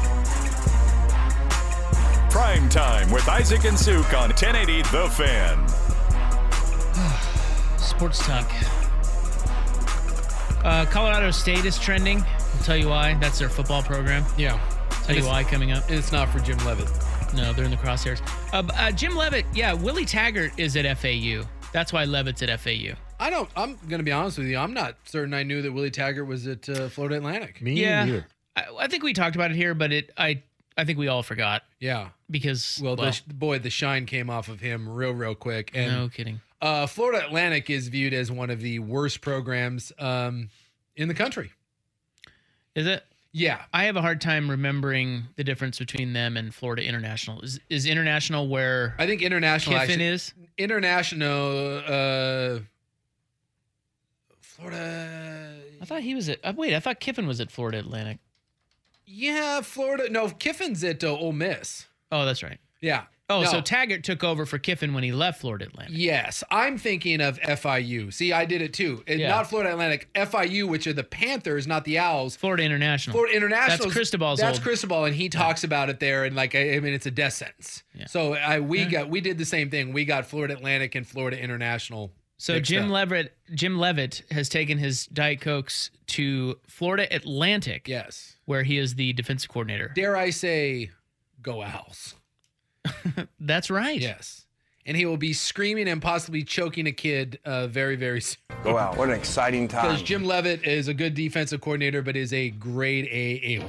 [SPEAKER 7] Prime Time with Isaac and Suk on ten eighty The Fan.
[SPEAKER 10] Sports talk. Uh, Colorado State is trending. I'll tell you why. That's their football program.
[SPEAKER 11] Yeah.
[SPEAKER 10] Tell you why coming up.
[SPEAKER 11] It's not for Jim Leavitt.
[SPEAKER 10] No, they're in the crosshairs. Uh, uh, Jim Leavitt, yeah, Willie Taggart is at F A U. That's why Leavitt's at F A U.
[SPEAKER 11] I don't, I'm going to be honest with you. I'm not certain I knew that Willie Taggart was at uh, Florida Atlantic.
[SPEAKER 12] Me
[SPEAKER 10] yeah,
[SPEAKER 12] neither.
[SPEAKER 10] I, I think we talked about it here, but it, I, I think we all forgot.
[SPEAKER 11] Yeah.
[SPEAKER 10] Because,
[SPEAKER 11] well,
[SPEAKER 10] well
[SPEAKER 11] the, boy, the shine came off of him real, real quick. And,
[SPEAKER 10] no kidding.
[SPEAKER 11] Uh, Florida Atlantic is viewed as one of the worst programs um, in the country.
[SPEAKER 10] Is it?
[SPEAKER 11] Yeah.
[SPEAKER 10] I have a hard time remembering the difference between them and Florida International. Is is International where
[SPEAKER 11] I think International
[SPEAKER 10] Kiffin
[SPEAKER 11] actually,
[SPEAKER 10] is?
[SPEAKER 11] International, uh, Florida.
[SPEAKER 10] I thought he was at, uh, wait, I thought Kiffin was at Florida Atlantic.
[SPEAKER 11] Yeah, Florida. No, Kiffin's at uh, Ole Miss.
[SPEAKER 10] Oh, that's right.
[SPEAKER 11] Yeah.
[SPEAKER 10] Oh,
[SPEAKER 11] no.
[SPEAKER 10] so Taggart took over for Kiffin when he left Florida Atlantic.
[SPEAKER 11] Yes, I'm thinking of F I U. See, I did it too. It,
[SPEAKER 10] Yeah.
[SPEAKER 11] Not Florida Atlantic, F I U, which are the Panthers, not the Owls.
[SPEAKER 10] Florida International.
[SPEAKER 11] Florida International.
[SPEAKER 10] That's Cristobal's
[SPEAKER 11] That's
[SPEAKER 10] old.
[SPEAKER 11] Cristobal, and he talks about it there, and like I, I mean, it's a death sentence.
[SPEAKER 10] Yeah.
[SPEAKER 11] So I we
[SPEAKER 10] Yeah.
[SPEAKER 11] got we did the same thing. We got Florida Atlantic and Florida International.
[SPEAKER 10] So
[SPEAKER 11] mixed
[SPEAKER 10] Jim
[SPEAKER 11] up.
[SPEAKER 10] Leavitt, Jim Leavitt has taken his Diet Cokes to Florida Atlantic.
[SPEAKER 11] Yes.
[SPEAKER 10] Where he is the defensive coordinator.
[SPEAKER 11] Dare I say, go Owls.
[SPEAKER 10] That's right.
[SPEAKER 11] Yes. And he will be screaming and possibly choking a kid uh, very, very soon.
[SPEAKER 13] Go out. What an exciting time.
[SPEAKER 11] Because Jim Leavitt is a good defensive coordinator, but is a grade A a-hole.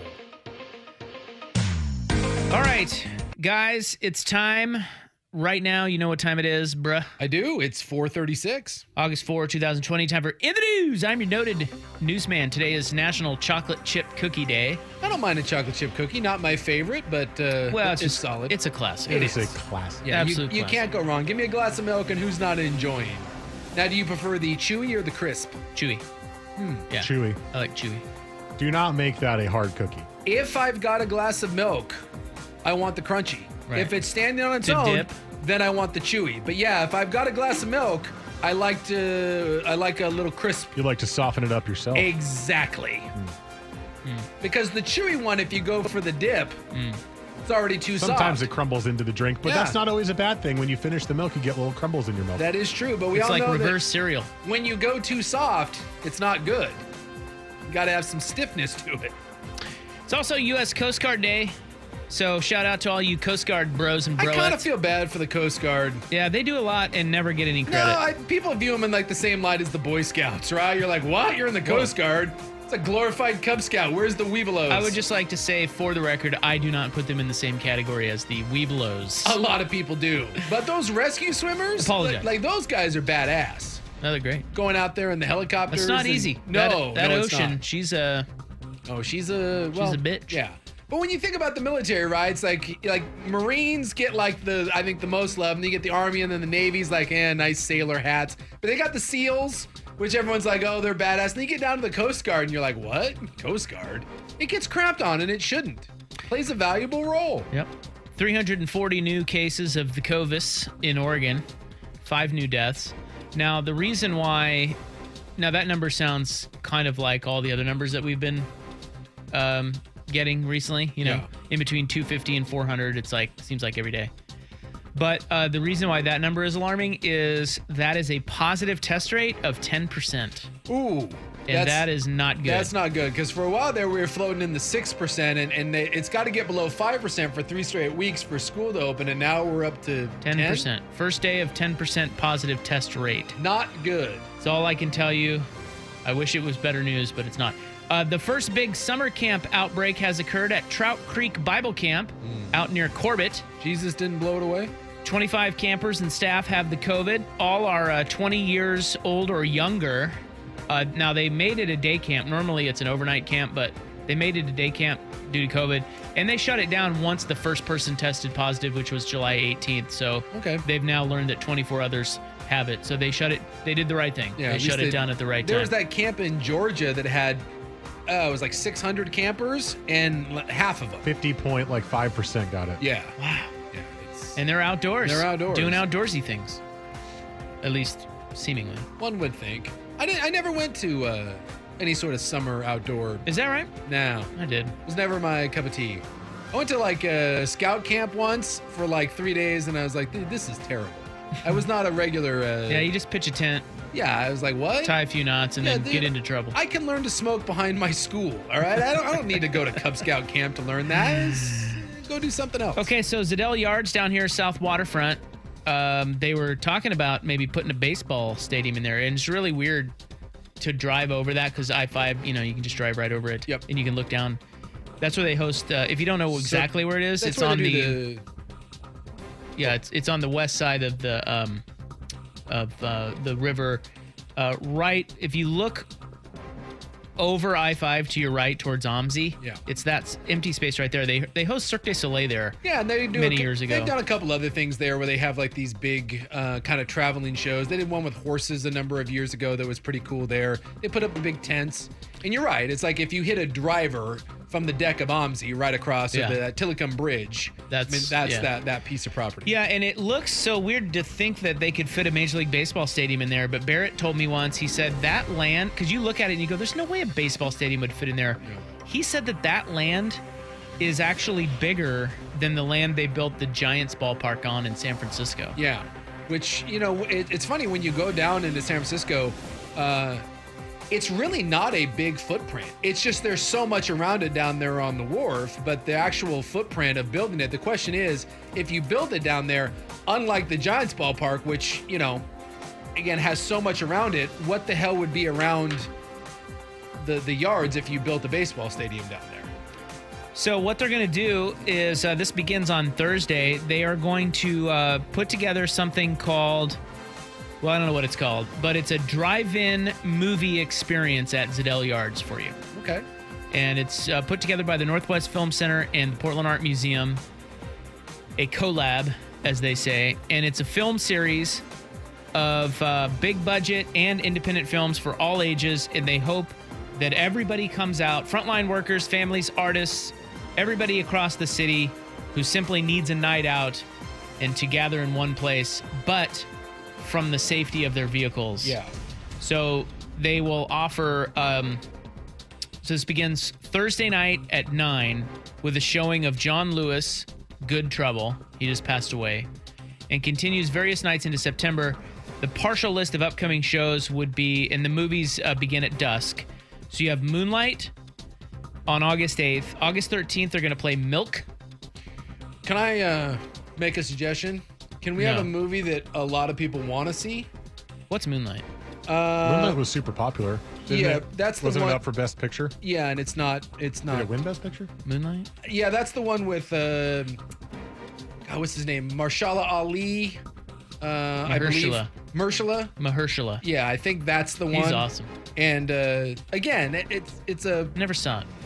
[SPEAKER 10] All right, guys, it's time. Right now, you know what time it is, bruh.
[SPEAKER 11] I do. It's four thirty-six.
[SPEAKER 10] August fourth, twenty twenty. Time for In the News. I'm your noted newsman. Today is National Chocolate Chip Cookie Day.
[SPEAKER 11] I don't mind a chocolate chip cookie. Not my favorite, but uh,
[SPEAKER 10] Well,
[SPEAKER 11] it's,
[SPEAKER 10] it's
[SPEAKER 11] just solid.
[SPEAKER 10] It's a classic.
[SPEAKER 11] It
[SPEAKER 12] It's
[SPEAKER 11] is.
[SPEAKER 12] a classic.
[SPEAKER 11] Yeah,
[SPEAKER 10] Absolute
[SPEAKER 11] you, you
[SPEAKER 10] classic.
[SPEAKER 11] can't go wrong. Give me a glass of milk, and who's not enjoying? Now, do you prefer the chewy or the crisp?
[SPEAKER 10] Chewy.
[SPEAKER 11] Hmm.
[SPEAKER 10] Yeah.
[SPEAKER 12] Chewy.
[SPEAKER 10] I like chewy.
[SPEAKER 12] Do not make that a hard cookie.
[SPEAKER 11] If I've got a glass of milk, I want the crunchy.
[SPEAKER 10] Right.
[SPEAKER 11] If it's standing on its
[SPEAKER 10] To
[SPEAKER 11] own,
[SPEAKER 10] dip.
[SPEAKER 11] then I want the chewy. But yeah, if I've got a glass of milk, I like to I like a little crisp.
[SPEAKER 12] You like to soften it up yourself.
[SPEAKER 11] Exactly. Because the chewy one, if you go for the dip, it's already too
[SPEAKER 12] Sometimes
[SPEAKER 11] soft.
[SPEAKER 12] it crumbles into the drink, but
[SPEAKER 11] Yeah.
[SPEAKER 12] that's not always a bad thing. When you finish the milk, you get little crumbles in your milk.
[SPEAKER 11] That is true, but we
[SPEAKER 10] It's
[SPEAKER 11] all
[SPEAKER 10] like
[SPEAKER 11] know
[SPEAKER 10] reverse
[SPEAKER 11] that
[SPEAKER 10] cereal.
[SPEAKER 11] when you go too soft, it's not good. You got to have some stiffness to it.
[SPEAKER 10] It's also U S Coast Guard Day. So shout out to all you Coast Guard bros and
[SPEAKER 11] I
[SPEAKER 10] broettes.
[SPEAKER 11] kind of feel bad for the Coast Guard.
[SPEAKER 10] Yeah, they do a lot and never get any
[SPEAKER 11] No,
[SPEAKER 10] credit.
[SPEAKER 11] I, people view them in like the same light as the Boy Scouts, right? You're like, what? You're in the Coast Guard? It's a glorified Cub Scout. Where's the Weebelos?
[SPEAKER 10] I would just like to say, for the record, I do not put them in the same category as the Weebelos.
[SPEAKER 11] A lot of people do. But those rescue swimmers,
[SPEAKER 10] Apologize.
[SPEAKER 11] like, like those guys are badass.
[SPEAKER 10] No, they're great.
[SPEAKER 11] Going out there in the helicopters.
[SPEAKER 10] It's not
[SPEAKER 11] and-
[SPEAKER 10] easy.
[SPEAKER 11] No,
[SPEAKER 10] that, that
[SPEAKER 11] no, it's
[SPEAKER 10] ocean.
[SPEAKER 11] not.
[SPEAKER 10] She's a.
[SPEAKER 11] Oh, she's a well,
[SPEAKER 10] She's a bitch.
[SPEAKER 11] Yeah. But when you think about the military, right? It's like like Marines get like the I think the most love, and then you get the Army, and then the Navy's like, eh, nice sailor hats. But they got the SEALs, which everyone's like, oh, they're badass. And then you get down to the Coast Guard, and you're like, what? Coast Guard? It gets crapped on, and it shouldn't. Plays a valuable role.
[SPEAKER 10] Yep. three hundred forty new cases of the COVID in Oregon, five new deaths. Now, the reason why, now that number sounds kind of like all the other numbers that we've been um, getting recently, you know,
[SPEAKER 11] Yeah.
[SPEAKER 10] in between two fifty and four hundred. It's like, seems like every day. But uh, the reason why that number is alarming is that is a positive test rate of ten percent.
[SPEAKER 11] Ooh.
[SPEAKER 10] And that is not good.
[SPEAKER 11] That's not good, because for a while there we were floating in the six percent, and, and they, it's got to get below five percent for three straight weeks for school to open, and now we're up to
[SPEAKER 10] ten percent. First day of ten percent positive test rate.
[SPEAKER 11] Not good.
[SPEAKER 10] That's all I can tell you. I wish it was better news, but it's not. Uh, the first big summer camp outbreak has occurred at Trout Creek Bible Camp out near Corbett.
[SPEAKER 11] Jesus didn't blow it away?
[SPEAKER 10] twenty-five campers and staff have the COVID. All are uh, twenty years old or younger. Uh, now, they made it a day camp. Normally, it's an overnight camp, but they made it a day camp due to COVID. And they shut it down once the first person tested positive, which was July eighteenth. So
[SPEAKER 11] okay.
[SPEAKER 10] they've now learned that twenty-four others have it. So they shut it. They did the right thing.
[SPEAKER 11] Yeah,
[SPEAKER 10] they
[SPEAKER 11] at
[SPEAKER 10] shut
[SPEAKER 11] least
[SPEAKER 10] it
[SPEAKER 11] they-
[SPEAKER 10] down at the right
[SPEAKER 11] There
[SPEAKER 10] time.
[SPEAKER 11] was that camp in Georgia that had, uh, it was like six hundred campers, and l- half of them.
[SPEAKER 12] fifty point like five percent got it.
[SPEAKER 11] Yeah.
[SPEAKER 10] Wow.
[SPEAKER 11] Yeah, it's,
[SPEAKER 10] And they're outdoors.
[SPEAKER 11] They're outdoors.
[SPEAKER 10] Doing outdoorsy things. At least seemingly.
[SPEAKER 11] One would think. I didn't. I never went to uh, any sort of summer outdoor.
[SPEAKER 10] Is that right?
[SPEAKER 11] No,
[SPEAKER 10] I did.
[SPEAKER 11] It was never my cup of tea. I went to like a scout camp once for like three days, and I was like, dude, this is terrible. I was not a regular. Uh,
[SPEAKER 10] Yeah, you just pitch a tent,
[SPEAKER 11] yeah, I was like, what?
[SPEAKER 10] tie a few knots, and
[SPEAKER 11] Yeah,
[SPEAKER 10] then
[SPEAKER 11] dude,
[SPEAKER 10] get into trouble.
[SPEAKER 11] I can learn to smoke behind my school. All right, I don't. I don't need to go to Cub Scout camp to learn that. It's- go do something else.
[SPEAKER 10] Okay, so Zadell Yards down here, South Waterfront. Um, they were talking about maybe putting a baseball stadium in there, and it's really weird to drive over that because I five, you know, you can just drive right over it.
[SPEAKER 11] Yep.
[SPEAKER 10] And you can look down. That's where they host. Uh, if you don't know exactly
[SPEAKER 11] So
[SPEAKER 10] where it is,
[SPEAKER 11] that's
[SPEAKER 10] it's
[SPEAKER 11] where
[SPEAKER 10] on
[SPEAKER 11] they
[SPEAKER 10] the,
[SPEAKER 11] do the.
[SPEAKER 10] yeah, it's it's on the west side of the um of uh, the river. Uh, right, if you look over I five to your right towards Omzi,
[SPEAKER 11] Yeah.
[SPEAKER 10] it's that s- empty space right there. They they host Cirque du Soleil there.
[SPEAKER 11] Yeah, and they do
[SPEAKER 10] many
[SPEAKER 11] a,
[SPEAKER 10] years ago.
[SPEAKER 11] They've done a couple other things there where they have like these big uh, kind of traveling shows. They did one with horses a number of years ago that was pretty cool there. They put up the big tents. And you're right. It's like if you hit a driver from the deck of Omzi right across
[SPEAKER 10] Yeah.
[SPEAKER 11] the that Tillicum Bridge,
[SPEAKER 10] That's-
[SPEAKER 11] I mean, that's
[SPEAKER 10] yeah.
[SPEAKER 11] that, that piece of property.
[SPEAKER 10] Yeah, and it looks so weird to think that they could fit a Major League Baseball stadium in there. But Barrett told me once, he said that land, because you look at it and you go, there's no way a baseball stadium would fit in there. He said that that land is actually bigger than the land they built the Giants ballpark on in San Francisco.
[SPEAKER 11] Yeah, which, you know, it, it's funny when you go down into San Francisco, uh, it's really not a big footprint. It's just there's so much around it down there on the wharf, but the actual footprint of building it, the question is, if you build it down there, unlike the Giants ballpark, which, you know, again, has so much around it, what the hell would be around the, the yards if you built a baseball stadium down there?
[SPEAKER 10] So what they're going to do is, uh, this begins on Thursday. They are going to uh, put together something called, well, I don't know what it's called, but it's a drive-in movie experience at Zadell Yards for you.
[SPEAKER 11] Okay.
[SPEAKER 10] And it's uh, put together by the Northwest Film Center and the Portland Art Museum, a collab, as they say. And it's a film series of uh, big budget and independent films for all ages. And they hope that everybody comes out, frontline workers, families, artists, everybody across the city who simply needs a night out and to gather in one place, but from the safety of their vehicles.
[SPEAKER 11] Yeah.
[SPEAKER 10] So they will offer, um, so this begins Thursday night at nine with a showing of John Lewis, Good Trouble. He just passed away. And continues various nights into September. The partial list of upcoming shows would be, and the movies uh, begin at dusk. So you have Moonlight on August eighth. August thirteenth, they're going to play Milk.
[SPEAKER 11] Can I uh, make a suggestion? Can we
[SPEAKER 10] No.
[SPEAKER 11] have a movie that a lot of people want to see?
[SPEAKER 10] What's Moonlight?
[SPEAKER 11] Uh,
[SPEAKER 12] Moonlight was super popular. Didn't
[SPEAKER 11] yeah,
[SPEAKER 12] it?
[SPEAKER 11] that's the
[SPEAKER 12] Wasn't
[SPEAKER 11] one.
[SPEAKER 12] it up for Best Picture?
[SPEAKER 11] Yeah, and it's not. It's not.
[SPEAKER 12] Did it win Best Picture?
[SPEAKER 10] Moonlight?
[SPEAKER 11] Yeah, that's the one with. Uh, God, what's his name? Marshala Ali. Uh, I believe.
[SPEAKER 10] Mahershala.
[SPEAKER 11] Mahershala.
[SPEAKER 10] Mahershala.
[SPEAKER 11] Yeah, I think that's the one.
[SPEAKER 10] He's awesome.
[SPEAKER 11] And uh, again, it, it's it's a
[SPEAKER 10] Never saw it.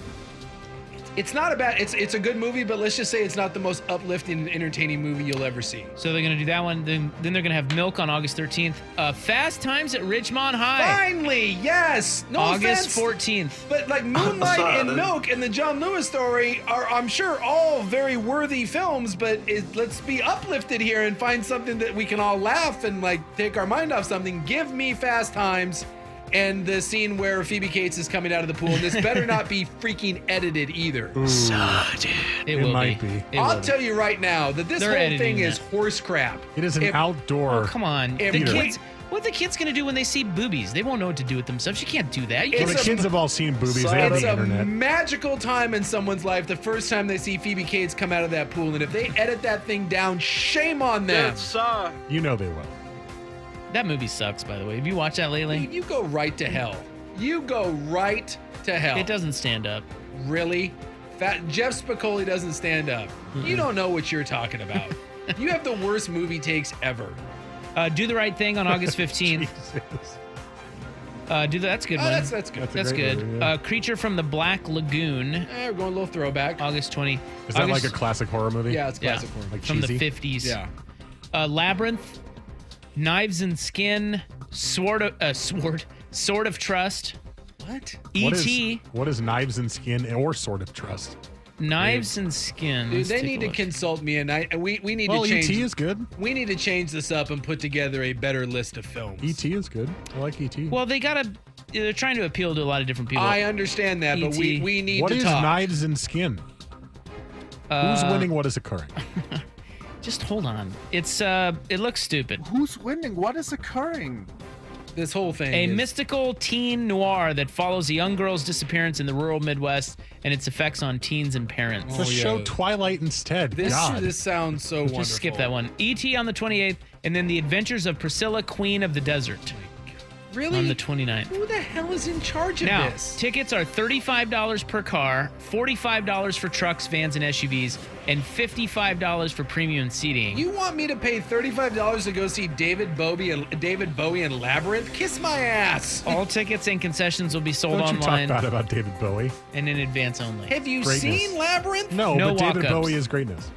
[SPEAKER 11] it's not a bad. It's it's a good movie, but let's just say it's not the most uplifting and entertaining movie you'll ever see.
[SPEAKER 10] So they're going to do that one. Then, then they're going to have Milk on August thirteenth. Uh, Fast Times at Ridgemont High.
[SPEAKER 11] Finally, yes. No
[SPEAKER 10] August
[SPEAKER 11] offense,
[SPEAKER 10] fourteenth.
[SPEAKER 11] but like Moonlight and Milk and the John Lewis story are, I'm sure, all very worthy films. But it, let's be uplifted here and find something that we can all laugh and like take our mind off something. Give me Fast Times. And the scene where Phoebe Cates is coming out of the pool, and this better not be freaking edited either.
[SPEAKER 10] So, dude, it,
[SPEAKER 12] It
[SPEAKER 10] will
[SPEAKER 12] might
[SPEAKER 10] be.
[SPEAKER 12] be.
[SPEAKER 10] It
[SPEAKER 11] I'll
[SPEAKER 10] will
[SPEAKER 11] tell
[SPEAKER 10] be.
[SPEAKER 11] you right now that this
[SPEAKER 10] They're
[SPEAKER 11] whole
[SPEAKER 10] editing
[SPEAKER 11] thing
[SPEAKER 10] that.
[SPEAKER 11] is horse crap.
[SPEAKER 12] It is an
[SPEAKER 11] If-
[SPEAKER 12] outdoor.
[SPEAKER 10] Oh, come on.
[SPEAKER 11] If
[SPEAKER 10] The
[SPEAKER 11] we-
[SPEAKER 10] kids, what are the kids going to do when they see boobies? They won't know what to do with themselves. You can't do that. You
[SPEAKER 11] It's
[SPEAKER 12] Well,
[SPEAKER 10] can't
[SPEAKER 12] the
[SPEAKER 11] a-
[SPEAKER 12] kids have all seen boobies. They have
[SPEAKER 11] It's
[SPEAKER 12] the
[SPEAKER 11] a
[SPEAKER 12] internet.
[SPEAKER 11] magical time in someone's life the first time they see Phoebe Cates come out of that pool. And if they edit that thing down, shame on them.
[SPEAKER 12] You know they will.
[SPEAKER 10] That movie sucks, by the way. Have you watched that lately?
[SPEAKER 11] You go right to hell. You go right to hell.
[SPEAKER 10] It doesn't stand up.
[SPEAKER 11] Really? Fat Jeff Spicoli doesn't stand up. You don't know what you're talking about. You have the worst movie takes ever.
[SPEAKER 10] Uh, Do the Right Thing on August fifteenth.
[SPEAKER 12] Jesus.
[SPEAKER 10] Uh, do the, that's a good
[SPEAKER 11] Oh,
[SPEAKER 10] one.
[SPEAKER 11] that's that's good.
[SPEAKER 12] That's a
[SPEAKER 10] That's
[SPEAKER 12] great
[SPEAKER 10] good.
[SPEAKER 12] movie, yeah.
[SPEAKER 10] uh, Creature from the Black Lagoon,
[SPEAKER 11] Eh, we're going a little throwback.
[SPEAKER 10] August twentieth.
[SPEAKER 12] Is that
[SPEAKER 10] August,
[SPEAKER 12] like a classic horror movie?
[SPEAKER 11] Yeah, it's
[SPEAKER 10] Yeah,
[SPEAKER 11] classic horror.
[SPEAKER 12] Like
[SPEAKER 10] from
[SPEAKER 12] cheesy?
[SPEAKER 10] the fifties.
[SPEAKER 11] Yeah.
[SPEAKER 10] Uh, Labyrinth, Knives and Skin, Sword of uh, Sword, Sword of Trust,
[SPEAKER 11] What?
[SPEAKER 10] E
[SPEAKER 12] What is-
[SPEAKER 10] T.
[SPEAKER 12] What is Knives and Skin or Sword of Trust?
[SPEAKER 10] Knives and Skin.
[SPEAKER 11] Dude,
[SPEAKER 10] Let's
[SPEAKER 11] they
[SPEAKER 10] take a
[SPEAKER 11] need to
[SPEAKER 10] look.
[SPEAKER 11] consult me, and I and we we need
[SPEAKER 12] Well,
[SPEAKER 11] to change.
[SPEAKER 12] E T is good.
[SPEAKER 11] We need to change this up and put together a better list of films.
[SPEAKER 12] E T is good. I like E T.
[SPEAKER 10] Well, they gotta. They're trying to appeal to a lot of different people.
[SPEAKER 11] I understand that, but we
[SPEAKER 10] E T.
[SPEAKER 11] we need
[SPEAKER 12] What
[SPEAKER 11] to
[SPEAKER 12] is
[SPEAKER 11] talk.
[SPEAKER 12] Knives and Skin?
[SPEAKER 10] Uh,
[SPEAKER 12] Who's winning? What is occurring?
[SPEAKER 10] Just hold on. It's uh, it looks stupid.
[SPEAKER 14] Who's winning? What is occurring?
[SPEAKER 11] This whole thing.
[SPEAKER 10] A
[SPEAKER 11] is,
[SPEAKER 10] mystical teen noir that follows a young girl's disappearance in the rural Midwest and its effects on teens and parents.
[SPEAKER 12] Just show Twilight instead.
[SPEAKER 11] This
[SPEAKER 12] God.
[SPEAKER 11] this sounds so
[SPEAKER 10] Just
[SPEAKER 11] wonderful.
[SPEAKER 10] skip that one. E T on the twenty-eighth, and then The Adventures of Priscilla, Queen of the Desert.
[SPEAKER 11] Really?
[SPEAKER 10] On the twenty-ninth.
[SPEAKER 11] Who the hell is in charge of
[SPEAKER 10] Now,
[SPEAKER 11] this?
[SPEAKER 10] tickets are thirty-five dollars per car, forty-five dollars for trucks, vans, and S U Vs, and fifty-five dollars for premium seating.
[SPEAKER 11] You want me to pay thirty-five dollars to go see David Bowie and David Bowie and Labyrinth? Kiss my ass.
[SPEAKER 10] All tickets and concessions will be sold
[SPEAKER 12] Don't you
[SPEAKER 10] online
[SPEAKER 12] talk bad about David Bowie?
[SPEAKER 10] and in advance only.
[SPEAKER 11] Have you
[SPEAKER 12] Greatness.
[SPEAKER 11] seen Labyrinth?
[SPEAKER 12] No,
[SPEAKER 10] No
[SPEAKER 12] but David
[SPEAKER 10] walk-ups.
[SPEAKER 12] Bowie is greatness,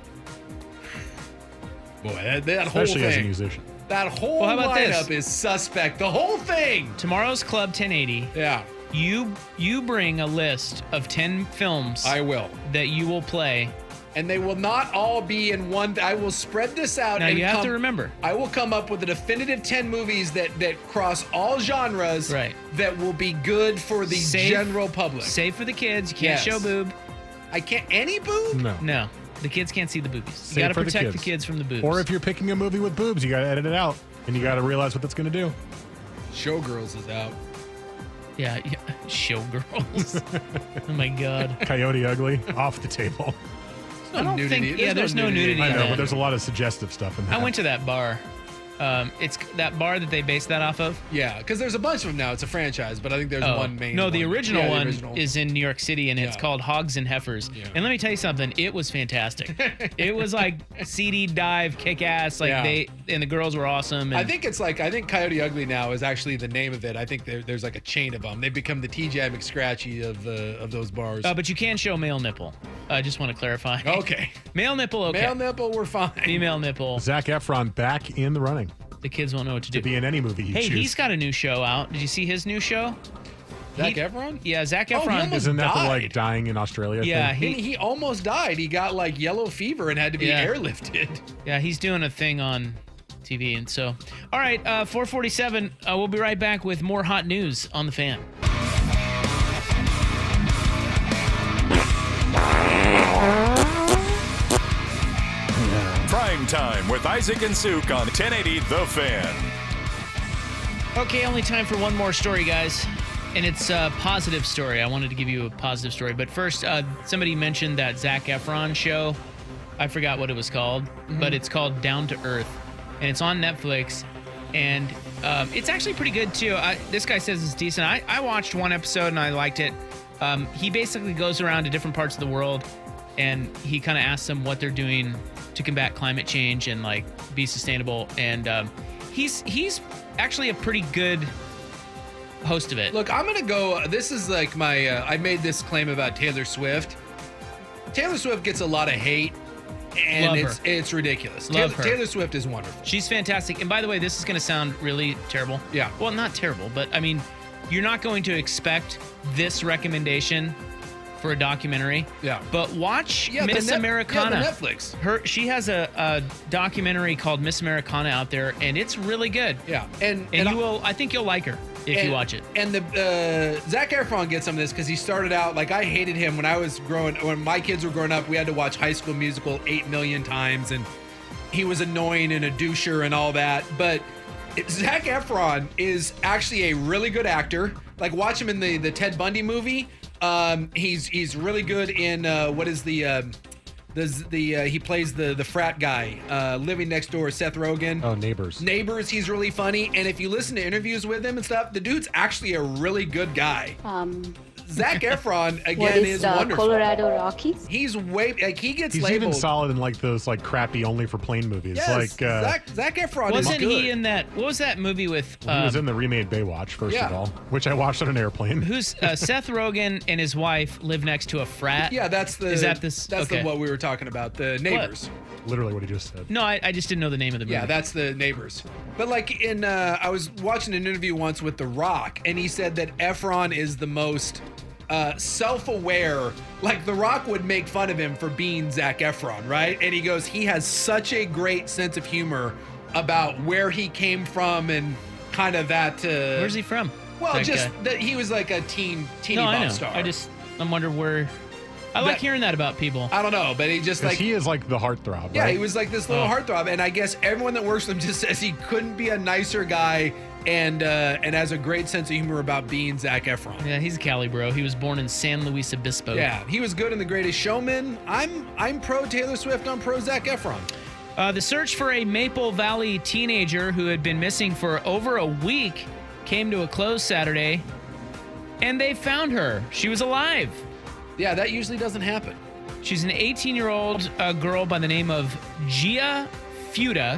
[SPEAKER 11] Boy, that, that whole
[SPEAKER 12] especially as a
[SPEAKER 11] thing.
[SPEAKER 12] musician.
[SPEAKER 11] That whole
[SPEAKER 10] Well, how about
[SPEAKER 11] lineup
[SPEAKER 10] this?
[SPEAKER 11] is suspect. The whole thing.
[SPEAKER 10] Tomorrow's Club ten eighty.
[SPEAKER 11] Yeah,
[SPEAKER 10] You you bring a list of ten films
[SPEAKER 11] I will.
[SPEAKER 10] that you will play.
[SPEAKER 11] And they will not all be in one. I will spread this out.
[SPEAKER 10] Now
[SPEAKER 11] and
[SPEAKER 10] you have
[SPEAKER 11] come-
[SPEAKER 10] to remember.
[SPEAKER 11] I will come up with a definitive ten movies that that cross all genres.
[SPEAKER 10] Right.
[SPEAKER 11] That will be good for the
[SPEAKER 10] Safe-
[SPEAKER 11] general public.
[SPEAKER 10] Save for the kids. You can't
[SPEAKER 11] Yes.
[SPEAKER 10] show boob.
[SPEAKER 11] I can't any boob.
[SPEAKER 12] No.
[SPEAKER 10] No. The kids can't see the boobies.
[SPEAKER 12] Save
[SPEAKER 10] You got to
[SPEAKER 12] for the
[SPEAKER 10] protect the
[SPEAKER 12] kids.
[SPEAKER 10] kids from the boobs.
[SPEAKER 12] Or if you're picking a movie with boobs, you got to edit it out, and you got to realize what that's going to do.
[SPEAKER 11] Showgirls is out.
[SPEAKER 10] yeah, yeah. Showgirls. Oh my God.
[SPEAKER 12] Coyote Ugly off the table.
[SPEAKER 10] I don't
[SPEAKER 11] nudity.
[SPEAKER 10] think. Yeah, there's no nudity.
[SPEAKER 12] I
[SPEAKER 10] in
[SPEAKER 12] know,
[SPEAKER 10] that.
[SPEAKER 12] but there's a lot of suggestive stuff in that.
[SPEAKER 10] I went to that bar. Um, it's that bar that they based that off of.
[SPEAKER 11] Yeah, because there's a bunch of them now. It's a franchise, but I think there's
[SPEAKER 10] Oh,
[SPEAKER 11] one main.
[SPEAKER 10] no, the original
[SPEAKER 11] Yeah, the
[SPEAKER 10] one
[SPEAKER 11] original.
[SPEAKER 10] is in New York City, and it's
[SPEAKER 11] Yeah.
[SPEAKER 10] called Hogs and Heifers.
[SPEAKER 11] Yeah.
[SPEAKER 10] And let me tell you something, it was fantastic. It was like C D dive, kick ass. Like
[SPEAKER 11] Yeah.
[SPEAKER 10] they and the girls were awesome. And
[SPEAKER 11] I think it's like I think Coyote Ugly now is actually the name of it. I think there, there's like a chain of them. They become the T J McScratchy of the of those bars.
[SPEAKER 10] Uh, but you can show male nipple. I just want to clarify.
[SPEAKER 11] Okay.
[SPEAKER 10] Male nipple, okay.
[SPEAKER 11] Male nipple, we're fine.
[SPEAKER 10] Female nipple.
[SPEAKER 12] Zac Efron back in the running
[SPEAKER 10] The kids won't know what to
[SPEAKER 12] to
[SPEAKER 10] do.
[SPEAKER 12] be in any movie he
[SPEAKER 10] Hey,
[SPEAKER 12] chooses.
[SPEAKER 10] he's got a new show out. Did you see his new show?
[SPEAKER 11] Zac
[SPEAKER 10] He-
[SPEAKER 11] Efron?
[SPEAKER 10] Yeah, Zac
[SPEAKER 11] Oh, he
[SPEAKER 10] Efron.
[SPEAKER 11] almost
[SPEAKER 12] Isn't that the
[SPEAKER 11] died.
[SPEAKER 12] like dying in Australia
[SPEAKER 10] Yeah,
[SPEAKER 12] thing?
[SPEAKER 11] He, he almost died. He got like yellow fever and had to be
[SPEAKER 10] Yeah.
[SPEAKER 11] airlifted.
[SPEAKER 10] Yeah, he's doing a thing on T V, and so. All right, uh, four forty-seven. Uh, we'll be right back with more hot news on the Fan.
[SPEAKER 7] Prime Time with Isaac and Suk on ten eighty The Fan.
[SPEAKER 10] Okay, only time for one more story, guys. And it's a positive story. I wanted to give you a positive story. But first, uh, somebody mentioned that Zac Efron show. I forgot what it was called,
[SPEAKER 11] Mm-hmm.
[SPEAKER 10] but it's called Down to Earth. And it's on Netflix. And um, it's actually pretty good, too. I, this guy says it's decent. I, I watched one episode and I liked it. Um, he basically goes around to different parts of the world and he kind of asks them what they're doing to combat climate change and like be sustainable. And um, he's he's actually a pretty good host of it.
[SPEAKER 11] Look, I'm gonna go. This is like my. Uh, I made this claim about Taylor Swift. Taylor Swift gets a lot of hate, and
[SPEAKER 10] Love
[SPEAKER 11] it's
[SPEAKER 10] her.
[SPEAKER 11] it's ridiculous.
[SPEAKER 10] Love
[SPEAKER 11] Taylor,
[SPEAKER 10] her.
[SPEAKER 11] Taylor Swift is wonderful.
[SPEAKER 10] She's fantastic. And by the way, this is going to sound really terrible.
[SPEAKER 11] Yeah.
[SPEAKER 10] Well, not terrible, but I mean, you're not going to expect this recommendation for a documentary.
[SPEAKER 11] Yeah.
[SPEAKER 10] But watch
[SPEAKER 11] Yeah, the
[SPEAKER 10] Miss
[SPEAKER 11] Net-
[SPEAKER 10] Americana.
[SPEAKER 11] yeah, the Netflix.
[SPEAKER 10] Her she has a, a documentary called Miss Americana out there, and it's really good.
[SPEAKER 11] Yeah, and
[SPEAKER 10] And,
[SPEAKER 11] and
[SPEAKER 10] you
[SPEAKER 11] I-
[SPEAKER 10] will. I think you'll like her if
[SPEAKER 11] and,
[SPEAKER 10] you watch it.
[SPEAKER 11] And the uh, Zac Efron gets some of this because he started out like I hated him when I was growing. When my kids were growing up, we had to watch High School Musical eight million times, and he was annoying and a doucher and all that. But it, Zac Efron is actually a really good actor. Like watch him in the the Ted Bundy movie. Um, he's he's really good in uh, what is the um, the the uh, he plays the the frat guy uh, living next door, Seth Rogen.
[SPEAKER 12] Oh, Neighbors.
[SPEAKER 11] Neighbors, he's really funny. And if you listen to interviews with him and stuff, the dude's actually a really good guy.
[SPEAKER 15] Um,
[SPEAKER 11] Zac Efron, again,
[SPEAKER 15] what is,
[SPEAKER 11] is
[SPEAKER 15] uh,
[SPEAKER 11] wonderful.
[SPEAKER 15] Colorado Rockies?
[SPEAKER 11] He's way, like, he gets
[SPEAKER 12] He's
[SPEAKER 11] labeled.
[SPEAKER 12] even solid in like those like crappy only for plane movies.
[SPEAKER 11] Yes,
[SPEAKER 12] like uh,
[SPEAKER 11] Zac, Zac Efron
[SPEAKER 10] Wasn't
[SPEAKER 11] is good.
[SPEAKER 10] he in that? What was that movie with?
[SPEAKER 12] he was
[SPEAKER 10] um,
[SPEAKER 12] in the remade Baywatch, first
[SPEAKER 11] yeah.
[SPEAKER 12] of all, which I watched on an airplane.
[SPEAKER 10] Who's uh, Seth Rogen and his wife live next to a frat?
[SPEAKER 11] Yeah, that's the.
[SPEAKER 10] Is that this?
[SPEAKER 11] That's
[SPEAKER 10] okay.
[SPEAKER 11] the, what we were talking about. The Neighbors.
[SPEAKER 12] Literally what he just said.
[SPEAKER 10] No, I, I just didn't know the name of the movie.
[SPEAKER 11] Yeah, that's the Neighbors. But like in, uh, I was watching an interview once with The Rock, and he said that Efron is the most uh, self-aware. Like The Rock would make fun of him for being Zac Efron, right? And he goes, he has such a great sense of humor about where he came from and kind of that. Uh,
[SPEAKER 10] Where's he from?
[SPEAKER 11] Well,
[SPEAKER 10] that
[SPEAKER 11] just
[SPEAKER 10] guy?
[SPEAKER 11] that he was like a teen, teeny
[SPEAKER 10] no,
[SPEAKER 11] pop
[SPEAKER 10] I know.
[SPEAKER 11] star.
[SPEAKER 10] I just, I'm wondering where. I like
[SPEAKER 11] That-
[SPEAKER 10] hearing that about people.
[SPEAKER 11] I don't know, but he just like
[SPEAKER 12] he is like the heartthrob.
[SPEAKER 11] Yeah,
[SPEAKER 12] right?
[SPEAKER 11] he was like this little
[SPEAKER 10] Oh.
[SPEAKER 11] heartthrob, and I guess everyone that works with him just says he couldn't be a nicer guy, and uh, and has a great sense of humor about being Zac Efron.
[SPEAKER 10] Yeah, he's a Cali bro. He was born in San Luis Obispo.
[SPEAKER 11] Yeah, he was good in The Greatest Showman. I'm I'm pro Taylor Swift. I'm pro Zac Efron.
[SPEAKER 10] Uh, the search for a Maple Valley teenager who had been missing for over a week came to a close Saturday, and they found her. She was alive.
[SPEAKER 11] Yeah, that usually doesn't happen.
[SPEAKER 10] She's an eighteen-year-old uh, girl by the name of Gia Fuda,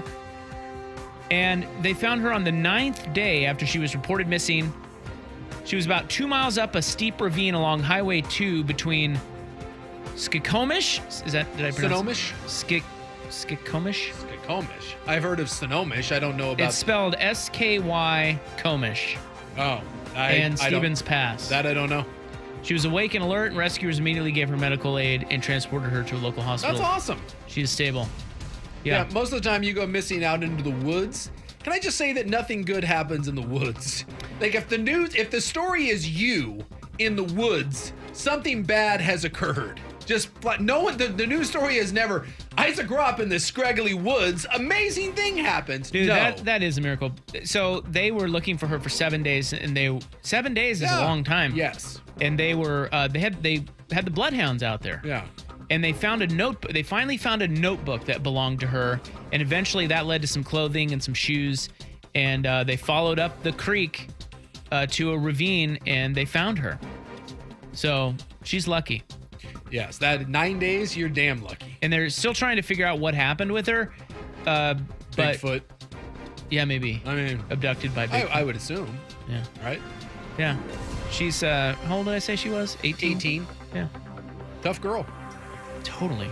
[SPEAKER 10] and they found her on the ninth day after she was reported missing. She was about two miles up a steep ravine along Highway two between Skokomish. Is that did I pronounce?
[SPEAKER 11] Snohomish?
[SPEAKER 10] Skik Skokomish.
[SPEAKER 11] Skokomish. I've heard of Snohomish. I don't know about.
[SPEAKER 10] It's spelled S K Y Komish.
[SPEAKER 11] Oh, I,
[SPEAKER 10] and
[SPEAKER 11] I don't-
[SPEAKER 10] Stevens Pass.
[SPEAKER 11] That I don't know.
[SPEAKER 10] She was awake and alert, and rescuers immediately gave her medical aid and transported her to a local hospital.
[SPEAKER 11] That's awesome.
[SPEAKER 10] She is stable.
[SPEAKER 11] Yeah.
[SPEAKER 10] Yeah.
[SPEAKER 11] most of the time you go missing out into the woods. Can I just say that nothing good happens in the woods? Like if the news, if the story is you in the woods, something bad has occurred. Just like no one, the, the news story is never, Isaac grew up in the scraggly woods. Amazing thing happened.
[SPEAKER 10] Dude,
[SPEAKER 11] no.
[SPEAKER 10] that that is a miracle. So they were looking for her for seven days, and they seven days is
[SPEAKER 11] Yeah.
[SPEAKER 10] a long time.
[SPEAKER 11] Yes.
[SPEAKER 10] And they were uh, they had they had the bloodhounds out there.
[SPEAKER 11] Yeah.
[SPEAKER 10] And they found a note. They finally found a notebook that belonged to her, and eventually that led to some clothing and some shoes. And uh, they followed up the creek uh, to a ravine, and they found her. So she's lucky.
[SPEAKER 11] Yes, that nine days, you're damn lucky.
[SPEAKER 10] And they're still trying to figure out what happened with her. Uh, but
[SPEAKER 11] Bigfoot.
[SPEAKER 10] Yeah, maybe.
[SPEAKER 11] I mean,
[SPEAKER 10] abducted by
[SPEAKER 11] I,
[SPEAKER 10] Bigfoot.
[SPEAKER 11] I would assume.
[SPEAKER 10] Yeah.
[SPEAKER 11] Right?
[SPEAKER 10] Yeah. She's, uh, how old did I say she was? eighteen?
[SPEAKER 11] eighteen.
[SPEAKER 10] Yeah.
[SPEAKER 11] Tough girl.
[SPEAKER 10] Totally.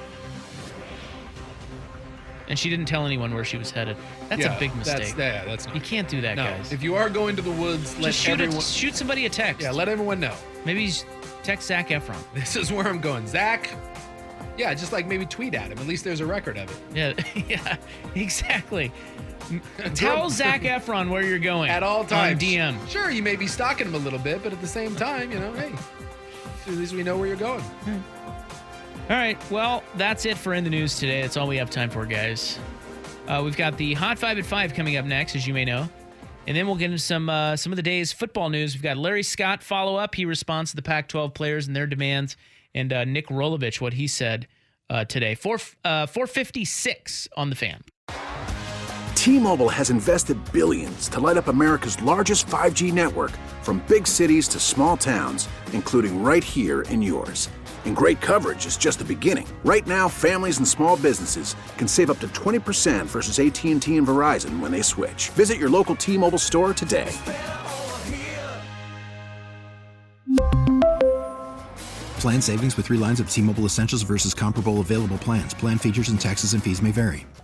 [SPEAKER 10] And she didn't tell anyone where she was headed. That's
[SPEAKER 11] Yeah,
[SPEAKER 10] a big mistake.
[SPEAKER 11] That's, yeah, that's not.
[SPEAKER 10] You can't do that,
[SPEAKER 11] No,
[SPEAKER 10] guys.
[SPEAKER 11] if you are going to the woods, let
[SPEAKER 10] Just shoot,
[SPEAKER 11] everyone.
[SPEAKER 10] a, shoot somebody a text.
[SPEAKER 11] Yeah, let everyone know.
[SPEAKER 10] Maybe s- text Zac Efron.
[SPEAKER 11] This is where I'm going. Zach, yeah, just like maybe tweet at him. At least there's a record of it.
[SPEAKER 10] Yeah, yeah, exactly. Tell Zac Efron where you're going.
[SPEAKER 11] At all times.
[SPEAKER 10] On D M.
[SPEAKER 11] Sure, you may be stalking him a little bit, but at the same time, you know, hey, at least we know where you're going.
[SPEAKER 10] All right, well, that's it for In the News today. That's all we have time for, guys. Uh, we've got the Hot Five at Five coming up next, as you may know. And then we'll get into some uh, some of the day's football news. We've got Larry Scott follow up. He responds to the Pac twelve players and their demands. And uh, Nick Rolovich, what he said uh, today. four, uh, four fifty-six on the Fan.
[SPEAKER 4] T-Mobile has invested billions to light up America's largest five G network, from big cities to small towns, including right here in yours. And great coverage is just the beginning. Right now, families and small businesses can save up to twenty percent versus A T and T and Verizon when they switch. Visit your local T-Mobile store today.
[SPEAKER 5] Plan savings with three lines of T-Mobile Essentials versus comparable available plans. Plan features and taxes and fees may vary.